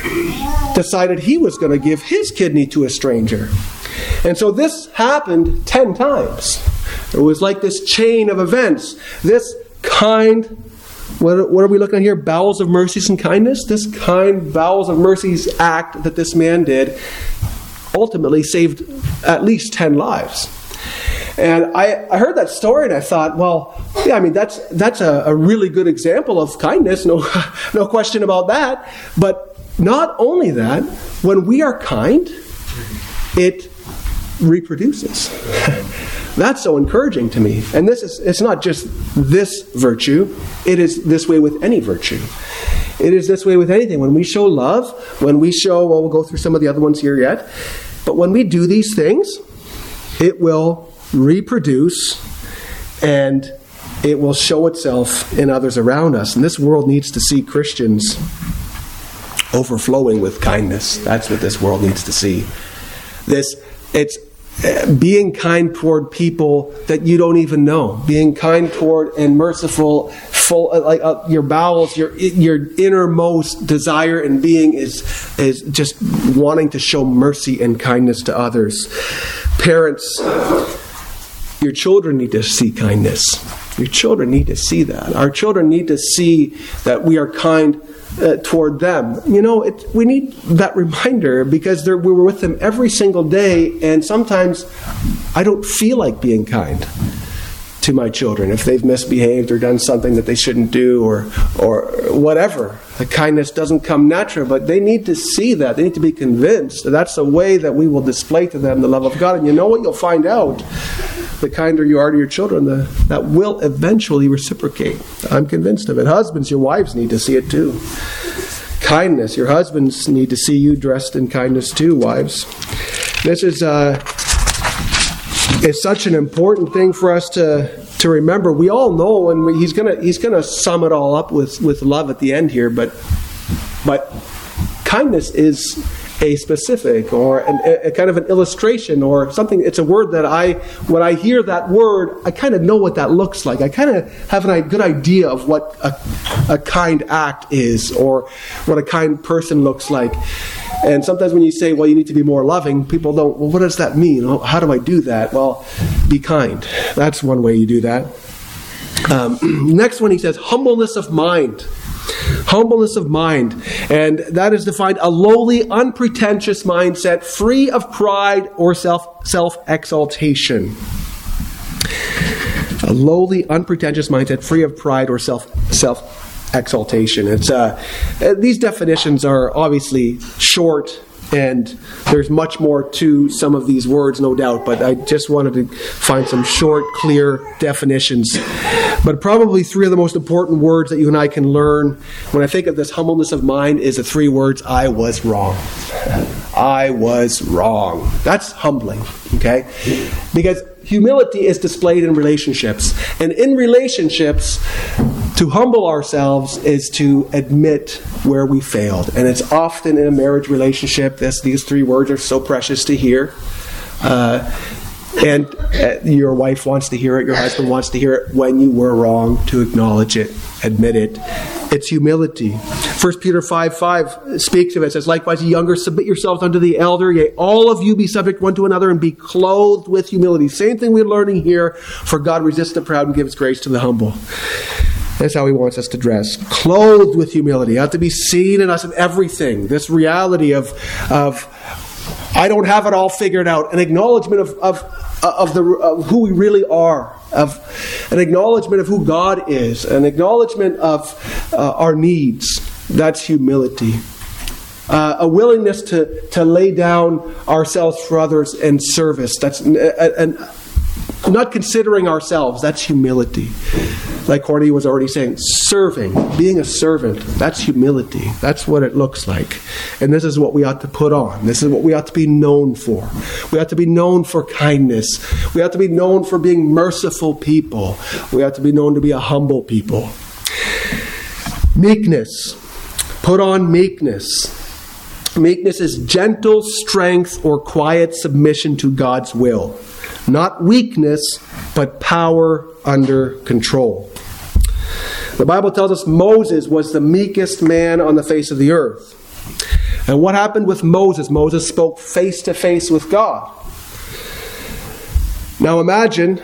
decided he was going to give his kidney to a stranger. And so this happened ten times. It was like this chain of events. This kind What, what are we looking at here? Bowels of mercies and kindness? This kind bowels of mercies act that this man did ultimately saved at least ten lives. And I, I heard that story and I thought, well, yeah, I mean, that's that's a, a really good example of kindness, no, no question about that. But not only that, when we are kind, it reproduces. That's so encouraging to me. And this is it's not just this virtue. It is this way with any virtue. It is this way with anything. When we show love, when we show, well, we'll go through some of the other ones here yet. But when we do these things, it will reproduce and it will show itself in others around us. And this world needs to see Christians overflowing with kindness. That's what this world needs to see. This, it's being kind toward people that you don't even know, being kind toward and merciful, full like uh, your bowels, your your innermost desire and being is is just wanting to show mercy and kindness to others. Parents, your children need to see kindness. Your children need to see that. Our children need to see that we are kind Uh, toward them. You know, it, we need that reminder, because we were with them every single day, and sometimes I don't feel like being kind to my children if they've misbehaved or done something that they shouldn't do, or or whatever. The kindness doesn't come natural, but they need to see that. They need to be convinced that that's the way that we will display to them the love of God. And you know what? You'll find out. The kinder you are to your children, the, that will eventually reciprocate. I'm convinced of it. Husbands, your wives need to see it too. Kindness. Your husbands need to see you dressed in kindness too, wives. This is uh, it's such an important thing for us to to remember. We all know, and we, he's gonna he's gonna sum it all up with, with love at the end here. But but kindness is a specific or an, a, a kind of an illustration or something. It's a word that I, when I hear that word, I kind of know what that looks like. I kind of have a good idea of what a, a kind act is, or what a kind person looks like. And sometimes when you say, well, you need to be more loving, people don't, well, what does that mean? How do I do that? Well, be kind. That's one way you do that. Um, next one, he says, humbleness of mind. Humbleness of mind. And that is defined a lowly, unpretentious mindset, free of pride or self, self-exaltation. A lowly, unpretentious mindset, free of pride or self, self-exaltation. It's uh, these definitions are obviously short And there's much more to some of these words, no doubt, but I just wanted to find some short, clear definitions. But probably three of the most important words that you and I can learn when I think of this humbleness of mind is the three words, I was wrong. I was wrong. That's humbling, okay? Because humility is displayed in relationships. And in relationships, to humble ourselves is to admit where we failed. And it's often in a marriage relationship. This, these three words are so precious to hear. Uh, and uh, your wife wants to hear it. Your husband wants to hear it. When you were wrong, to acknowledge it, admit it. It's humility. First Peter five five speaks of it. It says, likewise, ye younger, submit yourselves unto the elder. Yea, all of you be subject one to another and be clothed with humility. Same thing we're learning here. For God resists the proud and gives grace to the humble. That's how he wants us to dress. Clothed with humility. It ought to be seen in us in everything. This reality of, of I don't have it all figured out. An acknowledgement of, of, of, the, of who we really are. Of an acknowledgement of who God is. An acknowledgement of uh, our needs. That's humility. Uh, a willingness to, to lay down ourselves for others in service. That's an, an, not considering ourselves. That's humility. Like Cordy was already saying, serving, being a servant, that's humility. That's what it looks like. And this is what we ought to put on. This is what we ought to be known for. We ought to be known for kindness. We ought to be known for being merciful people. We ought to be known to be a humble people. Meekness. Put on meekness. Meekness is gentle strength or quiet submission to God's will. Not weakness, but power under control. The Bible tells us Moses was the meekest man on the face of the earth. And what happened with Moses? Moses spoke face to face with God. Now imagine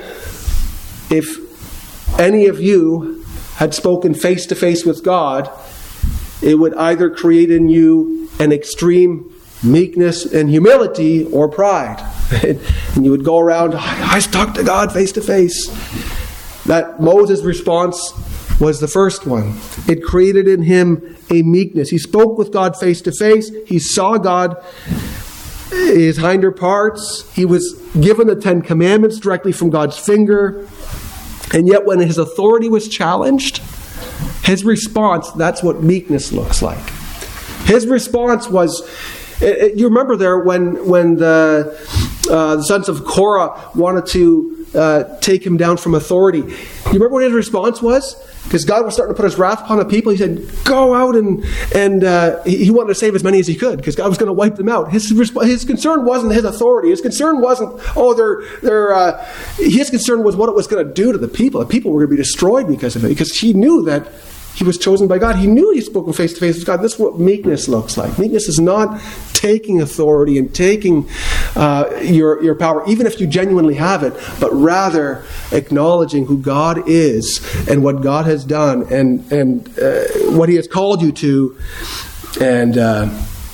if any of you had spoken face to face with God, it would either create in you an extreme meekness and humility or pride. And you would go around, I talk to God face to face. That Moses' response was the first one. It created in him a meekness. He spoke with God face to face. He saw God, his hinder parts. He was given the Ten Commandments directly from God's finger. And yet when his authority was challenged, his response, that's what meekness looks like. His response was, you remember there when when the, uh, the sons of Korah wanted to uh, take him down from authority. You remember what his response was? Because God was starting to put his wrath upon the people. He said, go out and, and uh, he, he wanted to save as many as he could because God was going to wipe them out. His his concern wasn't his authority. His concern wasn't, oh, they're, they're, uh, his concern was what it was going to do to the people. The people were going to be destroyed because of it. Because he knew that he was chosen by God. He knew he spoke face to face with God. This is what meekness looks like. Meekness is not taking authority and taking uh, your, your power, even if you genuinely have it, but rather acknowledging who God is and what God has done and, and uh, what he has called you to, and, uh,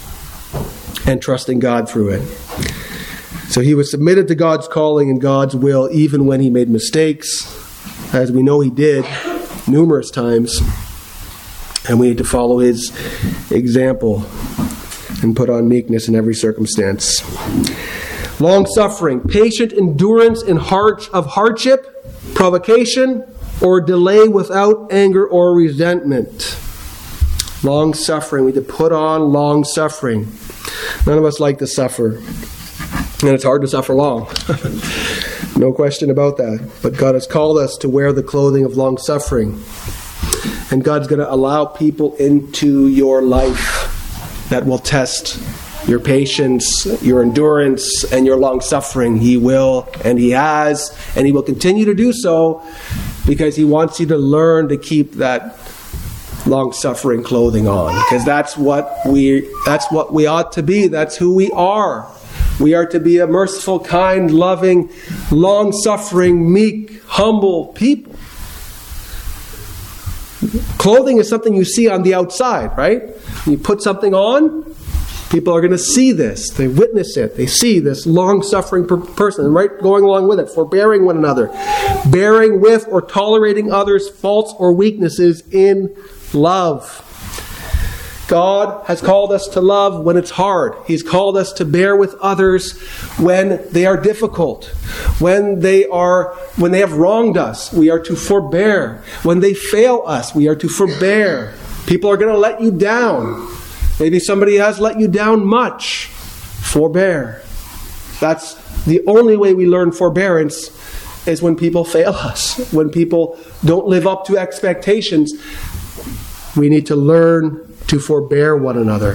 and trusting God through it. So he was submitted to God's calling and God's will even when he made mistakes, as we know he did numerous times. And we need to follow his example and put on meekness in every circumstance. Long-suffering, patient endurance in heart of hardship, provocation, or delay without anger or resentment. Long-suffering, we need to put on long-suffering. None of us like to suffer. And it's hard to suffer long. No question about that. But God has called us to wear the clothing of long-suffering. And God's going to allow people into your life that will test your patience, your endurance, and your long-suffering. He will, and he has, and he will continue to do so because he wants you to learn to keep that long-suffering clothing on. Because that's what we, that's what we ought to be. That's who we are. We are to be a merciful, kind, loving, long-suffering, meek, humble people. Clothing is something you see on the outside, right? You put something on, people are going to see this. They witness it. They see this long-suffering per- person, and right going along with it, forbearing one another, bearing with or tolerating others' faults or weaknesses in love. God has called us to love when it's hard. He's called us to bear with others when they are difficult. When they are, when they have wronged us, we are to forbear. When they fail us, we are to forbear. People are going to let you down. Maybe somebody has let you down much. Forbear. That's the only way we learn forbearance, is when people fail us. When people don't live up to expectations, we need to learn to forbear one another.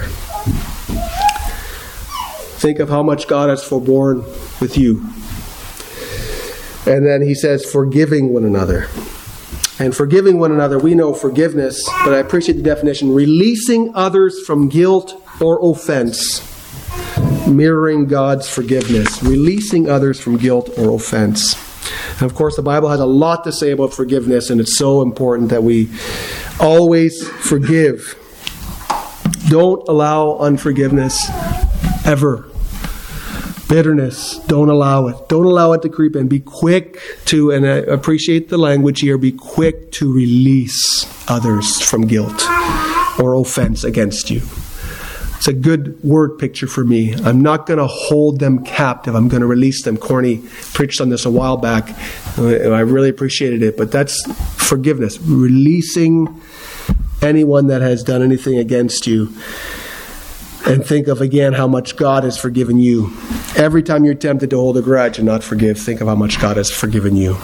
Think of how much God has forborne with you. And then he says, forgiving one another. And forgiving one another, we know forgiveness, but I appreciate the definition. Releasing others from guilt or offense. Mirroring God's forgiveness. Releasing others from guilt or offense. And of course, the Bible has a lot to say about forgiveness, and it's so important that we always forgive. Don't allow unforgiveness ever. Bitterness, don't allow it. Don't allow it to creep in. Be quick to, and I appreciate the language here, be quick to release others from guilt or offense against you. It's a good word picture for me. I'm not going to hold them captive. I'm going to release them. Corny preached on this a while back. I really appreciated it. But that's forgiveness. Releasing anyone that has done anything against you. And think of again how much God has forgiven you. Every time you're tempted to hold a grudge and not forgive, think of how much God has forgiven you.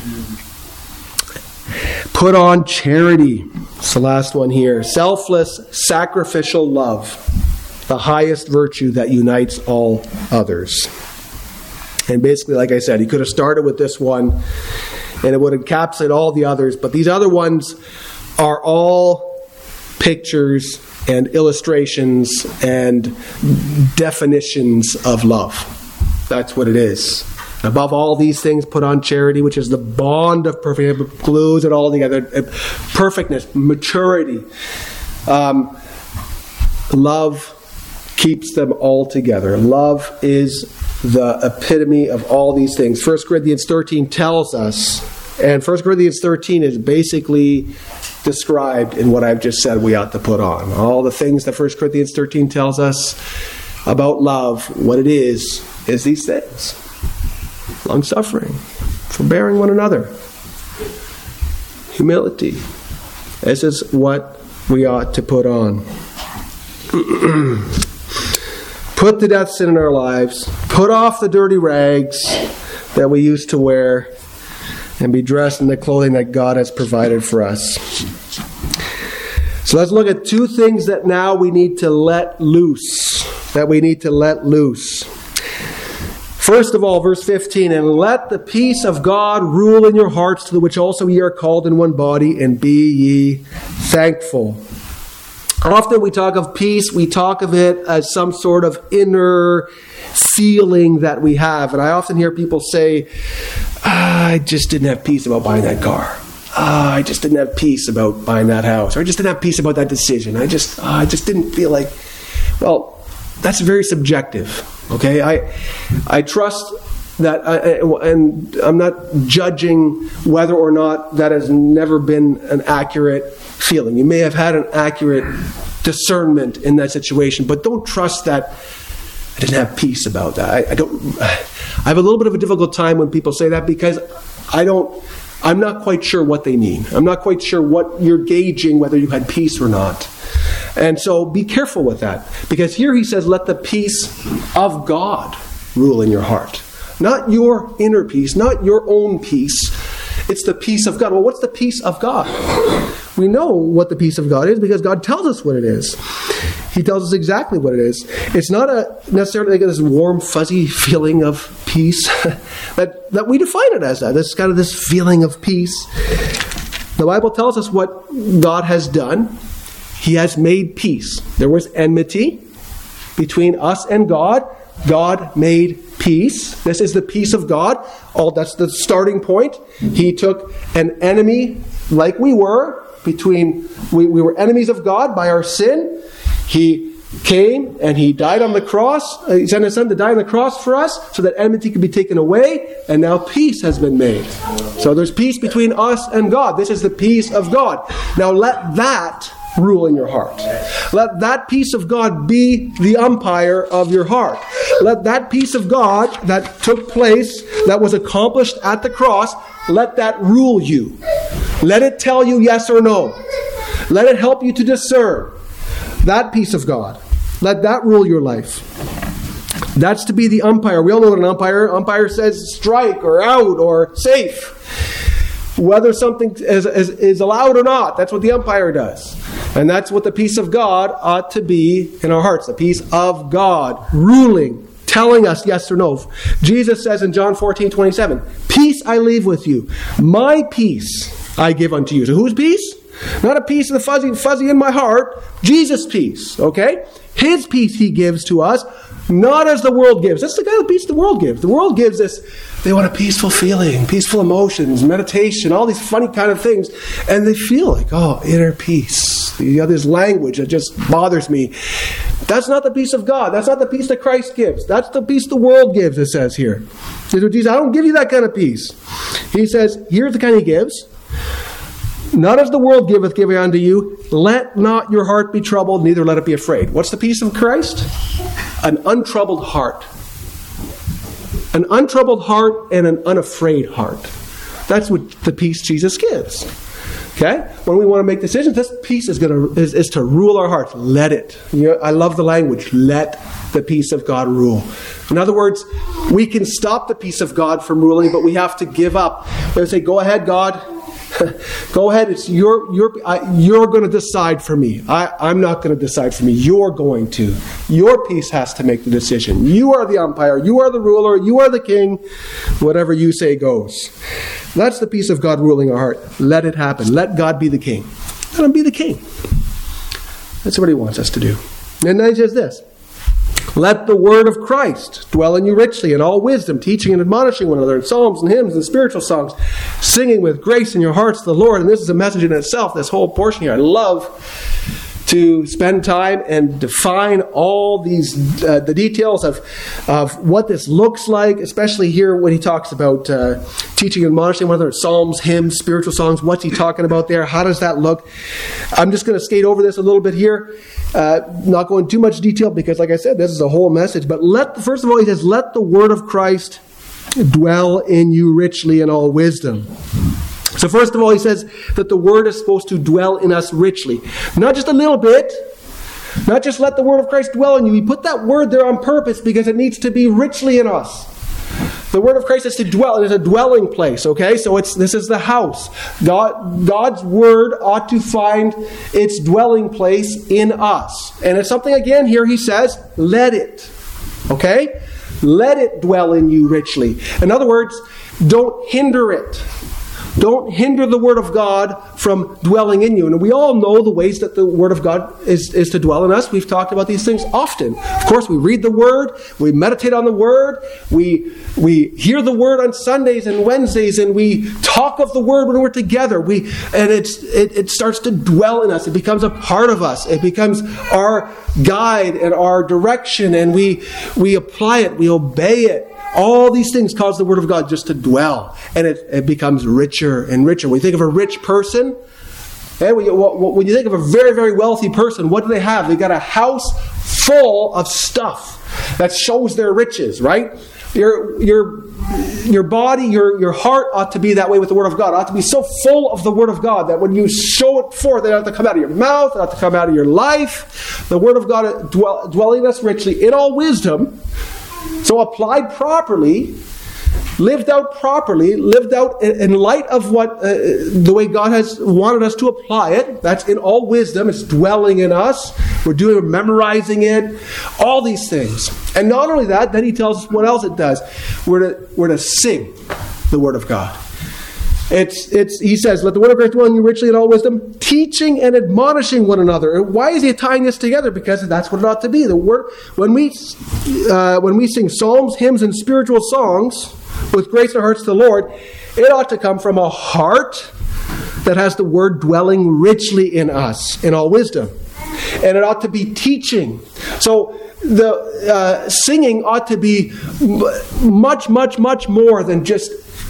Put on charity. It's the last one here. Selfless, sacrificial love. The highest virtue that unites all others. And basically, like I said, he could have started with this one and it would encapsulate all the others. But these other ones are all pictures and illustrations and definitions of love. That's what it is. Above all these things, put on charity, which is the bond of perfect, it glues it all together. Perfectness, maturity. Um, love keeps them all together. Love is the epitome of all these things. First Corinthians thirteen tells us, and First Corinthians thirteen is basically described in what I've just said we ought to put on. All the things that First Corinthians thirteen tells us about love, what it is, is these things. Long-suffering, forbearing one another, humility. This is what we ought to put on. Put to death sin in our lives. Put off the dirty rags that we used to wear and be dressed in the clothing that God has provided for us. So let's look at two things that now we need to let loose. That we need to let loose. First of all, verse fifteen, and let the peace of God rule in your hearts, to the which also ye are called in one body, and be ye thankful. Often we talk of peace, we talk of it as some sort of inner feeling that we have. And I often hear people say, ah, I just didn't have peace about buying that car. Ah, I just didn't have peace about buying that house. Or I just didn't have peace about that decision. I just, ah, I just didn't feel like, well, that's very subjective. Okay, I, I trust that, uh, and I'm not judging whether or not that has never been an accurate feeling. You may have had an accurate discernment in that situation, but don't trust that I didn't have peace about that. I, I don't. I have a little bit of a difficult time when people say that, because I don't. I'm not quite sure what they mean. I'm not quite sure what you're gauging, whether you had peace or not. And so be careful with that, because here he says, let the peace of God rule in your heart. Not your inner peace, not your own peace. It's the peace of God. Well, what's the peace of God? We know what the peace of God is because God tells us what it is. He tells us exactly what it is. It's not a necessarily like this warm, fuzzy feeling of peace that, that we define it as that. It's kind of this feeling of peace. The Bible tells us what God has done. He has made peace. There was enmity between us and God. God made peace. This is the peace of God. All that's the starting point. He took an enemy like we were, between we, we were enemies of God by our sin. He came and he died on the cross. He sent his son to die on the cross for us so that enmity could be taken away, and now peace has been made. So there's peace between us and God. This is the peace of God. Now let that rule in your heart. Let that peace of God be the umpire of your heart. Let that peace of God that took place, that was accomplished at the cross, let that rule you. Let it tell you yes or no. Let it help you to discern that peace of God. Let that rule your life. That's to be the umpire. We all know what an umpire. Umpire says strike or out or safe. Whether something is, is, is allowed or not, that's what the umpire does. And that's what the peace of God ought to be in our hearts. The peace of God ruling, telling us yes or no. Jesus says in John fourteen twenty-seven, peace I leave with you. My peace I give unto you. So whose peace? Not a piece of the fuzzy, fuzzy in my heart. Jesus' peace. Okay? His peace he gives to us, not as the world gives. That's the kind of peace the world gives. The world gives us, they want a peaceful feeling, peaceful emotions, meditation, all these funny kind of things. And they feel like, oh, inner peace. You know, this language that just bothers me. That's not the peace of God. That's not the peace that Christ gives. That's the peace the world gives, it says here. Jesus, I don't give you that kind of peace. He says, here's the kind he gives. Not as the world giveth, give I unto you. Let not your heart be troubled, neither let it be afraid. What's the peace of Christ? An untroubled heart. An untroubled heart and an unafraid heart. That's what the peace Jesus gives. Okay? When we want to make decisions, this peace is going to is, is to rule our hearts. Let it. You know, I love the language. Let the peace of God rule. In other words, we can stop the peace of God from ruling, but we have to give up. We say, go ahead, God. Go ahead. It's your, your, uh, you're going to decide for me. I, I'm not going to decide for me. You're going to. Your peace has to make the decision. You are the umpire. You are the ruler. You are the king. Whatever you say goes. That's the peace of God ruling our heart. Let it happen. Let God be the king. Let him be the king. That's what he wants us to do. And then he says this. Let the word of Christ dwell in you richly in all wisdom, teaching and admonishing one another in psalms and hymns and spiritual songs, singing with grace in your hearts to the Lord. And this is a message in itself, this whole portion here. I love to spend time and define all these, uh, the details of, of what this looks like, especially here when he talks about uh, teaching and admonishing one another, psalms, hymns, spiritual songs. What's he talking about there? How does that look? I'm just going to skate over this a little bit here. Uh, not going too much detail because, like I said, this is a whole message. But let, first of all, he says, let the word of Christ dwell in you richly in all wisdom. So first of all, he says that the word is supposed to dwell in us richly. Not just a little bit. Not just let the word of Christ dwell in you. He put that word there on purpose because it needs to be richly in us. The word of Christ is to dwell. It is a dwelling place, okay? So it's this is the house. God, God's word ought to find its dwelling place in us. And it's something, again, here he says, let it. Okay? Let it dwell in you richly. In other words, don't hinder it. Don't hinder the Word of God from dwelling in you. And we all know the ways that the Word of God is, is to dwell in us. We've talked about these things often. Of course, we read the Word. We meditate on the Word. We we hear the Word on Sundays and Wednesdays. And we talk of the Word when we're together. We And it's it, it starts to dwell in us. It becomes a part of us. It becomes our guide and our direction. And we we apply it. We obey it. All these things cause the Word of God just to dwell. And it, it becomes richer and richer. When you think of a rich person, and when you, when you think of a very, very wealthy person, what do they have? They've got a house full of stuff that shows their riches, right? Your, your, your body, your, your heart ought to be that way with the Word of God. It ought to be so full of the Word of God that when you show it forth, it ought to come out of your mouth, it ought to come out of your life. The Word of God dwell, dwelling in us richly in all wisdom. So applied properly, lived out properly, lived out in light of what uh, the way God has wanted us to apply it. That's in all wisdom. It's dwelling in us. We're doing, we're memorizing it. All these things. And not only that, then he tells us what else it does. We're to, we're to sing the Word of God. It's it's. He says, let the word of Christ dwell in you richly in all wisdom, teaching and admonishing one another. Why is he tying this together? Because that's what it ought to be. The word when we uh, when we sing psalms, hymns, and spiritual songs with grace in our hearts to the Lord, it ought to come from a heart that has the word dwelling richly in us in all wisdom, and it ought to be teaching. So the uh, singing ought to be much, much, much more than just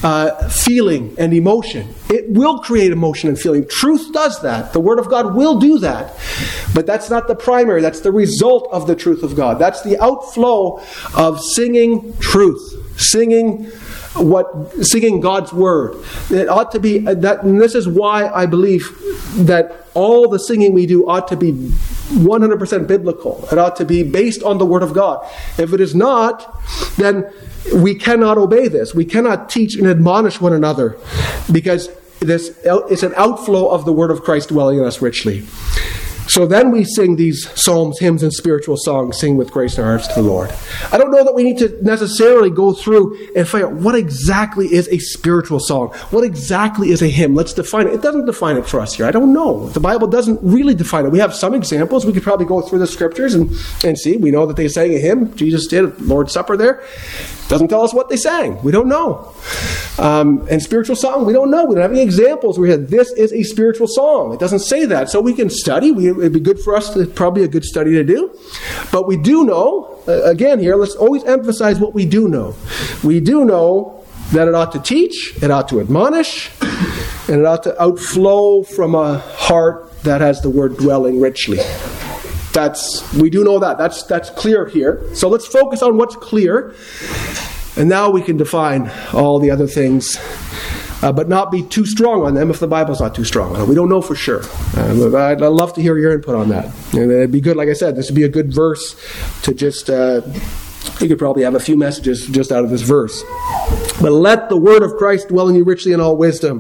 uh, feeling and emotion. It will create emotion and feeling. Truth does that. The Word of God will do that. But that's not the primary. That's the result of the truth of God. That's the outflow of singing truth. Singing what singing God's Word. It ought to be that, and this is why I believe that all the singing we do ought to be one hundred percent biblical. It ought to be based on the Word of God. If it is not, then we cannot obey this. We cannot teach and admonish one another, because this is an outflow of the Word of Christ dwelling in us richly. So then we sing these psalms, hymns, and spiritual songs, sing with grace in our hearts to the Lord. I don't know that we need to necessarily go through and find out what exactly is a spiritual song. What exactly is a hymn? Let's define it. It doesn't define it for us here. I don't know. The Bible doesn't really define it. We have some examples. We could probably go through the scriptures and, and see. We know that they sang a hymn. Jesus did at Lord's Supper there. Doesn't tell us what they sang. We don't know. Um, and spiritual song, we don't know. We don't have any examples where we said this is a spiritual song. It doesn't say that. So we can study. We, it'd be good for us to, probably a good study to do. But we do know, uh, again here, let's always emphasize what we do know. We do know that it ought to teach, it ought to admonish, and it ought to outflow from a heart that has the Word dwelling richly. That's, we do know that. That's, that's clear here. So let's focus on what's clear. And now we can define all the other things, uh, but not be too strong on them if the Bible's not too strong on them. We don't know for sure. Uh, I'd, I'd love to hear your input on that. And it'd be good, like I said, this would be a good verse to just, uh, you could probably have a few messages just out of this verse. But let the word of Christ dwell in you richly in all wisdom.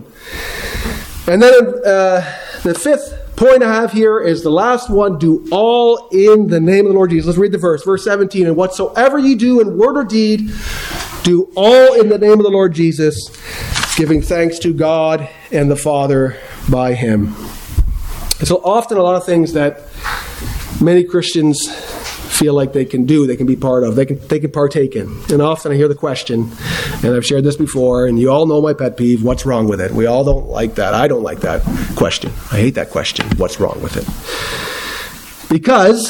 And then uh, the fifth point I have here is the last one. Do all in the name of the Lord Jesus. Let's read the verse. Verse seventeen. And whatsoever you do in word or deed, do all in the name of the Lord Jesus, giving thanks to God and the Father by Him. And so often a lot of things that many Christians feel like they can do, they can be part of, they can they can partake in. And often I hear the question, and I've shared this before, and you all know my pet peeve, what's wrong with it? We all don't like that. I don't like that question. I hate that question, what's wrong with it? Because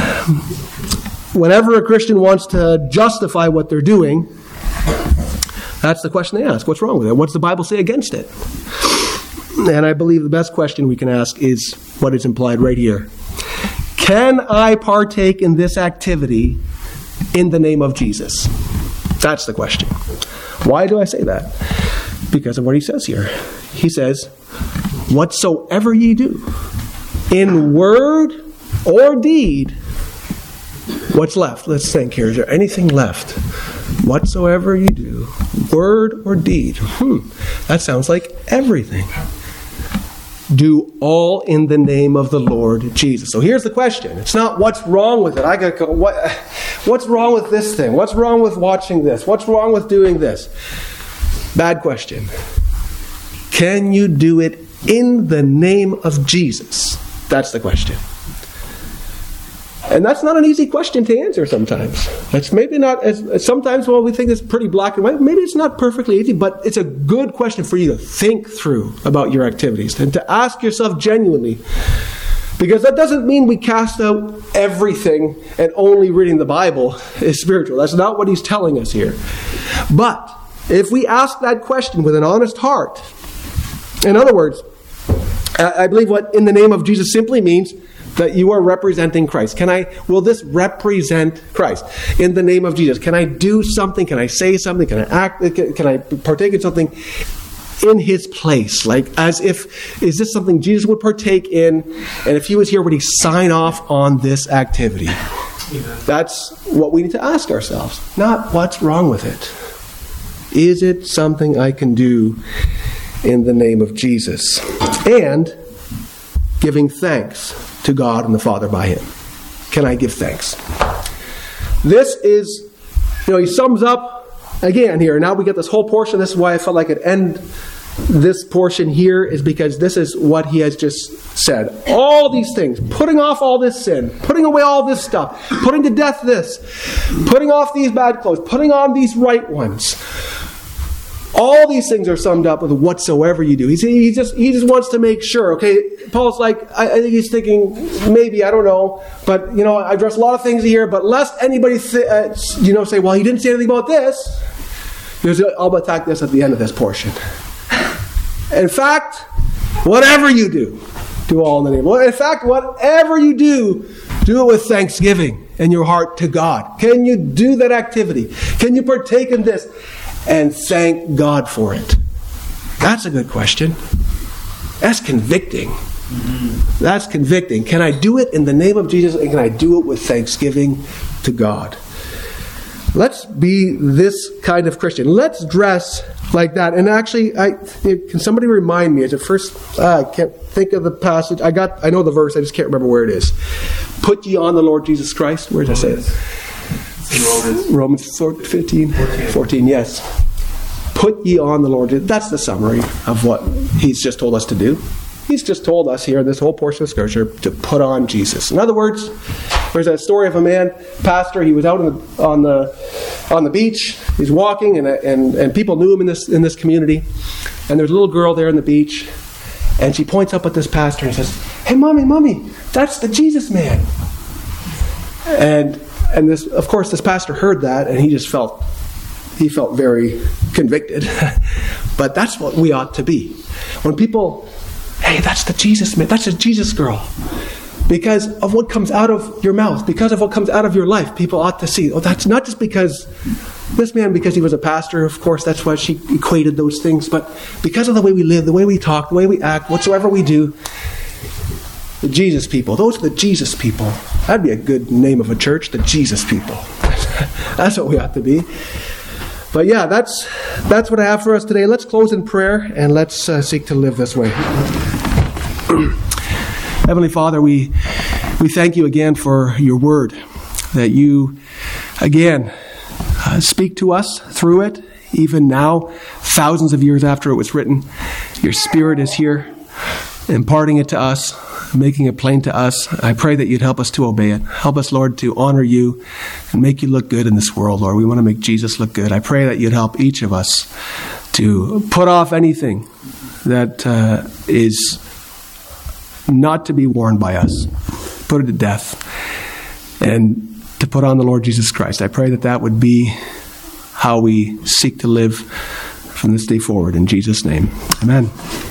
whenever a Christian wants to justify what they're doing, that's the question they ask. What's wrong with it? What's the Bible say against it? And I believe the best question we can ask is what is implied right here. Can I partake in this activity in the name of Jesus? That's the question. Why do I say that? Because of what he says here. He says, whatsoever ye do, in word or deed, what's left? Let's think here. Is there anything left? Whatsoever you do, word or deed. Hmm, that sounds like everything. Do all in the name of the Lord Jesus. So here's the question. It's not what's wrong with it. I gotta go, what, what's wrong with this thing? What's wrong with watching this? What's wrong with doing this? Bad question. Can you do it in the name of Jesus? That's the question. And that's not an easy question to answer sometimes. It's maybe not as, sometimes, well, we think it's pretty black and white. Maybe it's not perfectly easy, but it's a good question for you to think through about your activities and to ask yourself genuinely. Because that doesn't mean we cast out everything and only reading the Bible is spiritual. That's not what he's telling us here. But if we ask that question with an honest heart, in other words, I believe what in the name of Jesus simply means that you are representing Christ. Can I, will this represent Christ in the name of Jesus? Can I do something? Can I say something? Can I act? Can, can I partake in something in His place? Like as if, is this something Jesus would partake in? And if He was here, would He sign off on this activity? Yeah. That's what we need to ask ourselves. Not what's wrong with it. Is it something I can do in the name of Jesus? And giving thanks to God and the Father by Him. Can I give thanks? This is, you know, he sums up again here. Now we get this whole portion. This is why I felt like I'd end this portion here, is because this is what he has just said. All these things, putting off all this sin, putting away all this stuff, putting to death this, putting off these bad clothes, putting on these right ones. All these things are summed up with whatsoever you do. He's, he just he just wants to make sure. Okay, Paul's like, I, I think he's thinking, maybe, I don't know, but, you know, I address a lot of things here, but lest anybody, th- uh, you know, say, well, he didn't say anything about this. There's, I'll attack this at the end of this portion. In fact, whatever you do, do all in the name. Well, in fact, whatever you do, do it with thanksgiving in your heart to God. Can you do that activity? Can you partake in this and thank God for it? That's a good question. That's convicting. Mm-hmm. That's convicting. Can I do it in the name of Jesus, and can I do it with thanksgiving to God? Let's be this kind of Christian. Let's dress like that. And actually, I can somebody remind me? At first, uh, I can't think of the passage. I got, I know the verse. I just can't remember where it is. Put ye on the Lord Jesus Christ. Where did I say it? Romans, Romans fifteen, fourteen. Yes. Put ye on the Lord. That's the summary of what He's just told us to do. He's just told us here in this whole portion of Scripture to put on Jesus. In other words, there's that story of a man, pastor. He was out on the on the on the beach. He's walking, and and and people knew him in this in this community. And there's a little girl there on the beach, and she points up at this pastor and says, "Hey, mommy, mommy, that's the Jesus man." And and this, of course, this pastor heard that, and he just felt he felt very convicted. But that's what we ought to be. When people, hey, that's the Jesus man, that's the Jesus girl. Because of what comes out of your mouth, because of what comes out of your life, people ought to see. Oh, that's not just because this man, because he was a pastor, of course, that's why she equated those things, but because of the way we live, the way we talk, the way we act, whatsoever we do, the Jesus people. Those are the Jesus people. That'd be a good name of a church, the Jesus people. That's what we ought to be. But yeah, that's that's what I have for us today. Let's close in prayer, and let's uh, seek to live this way. Heavenly Father, we we thank you again for your word, that you, again, uh, speak to us through it, even now, thousands of years after it was written. Your Spirit is here, imparting it to us, making it plain to us. I pray that you'd help us to obey it. Help us, Lord, to honor you and make you look good in this world, Lord. We want to make Jesus look good. I pray that you'd help each of us to put off anything that uh, is not to be worn by us. Put it to death. And to put on the Lord Jesus Christ. I pray that that would be how we seek to live from this day forward. In Jesus' name, amen.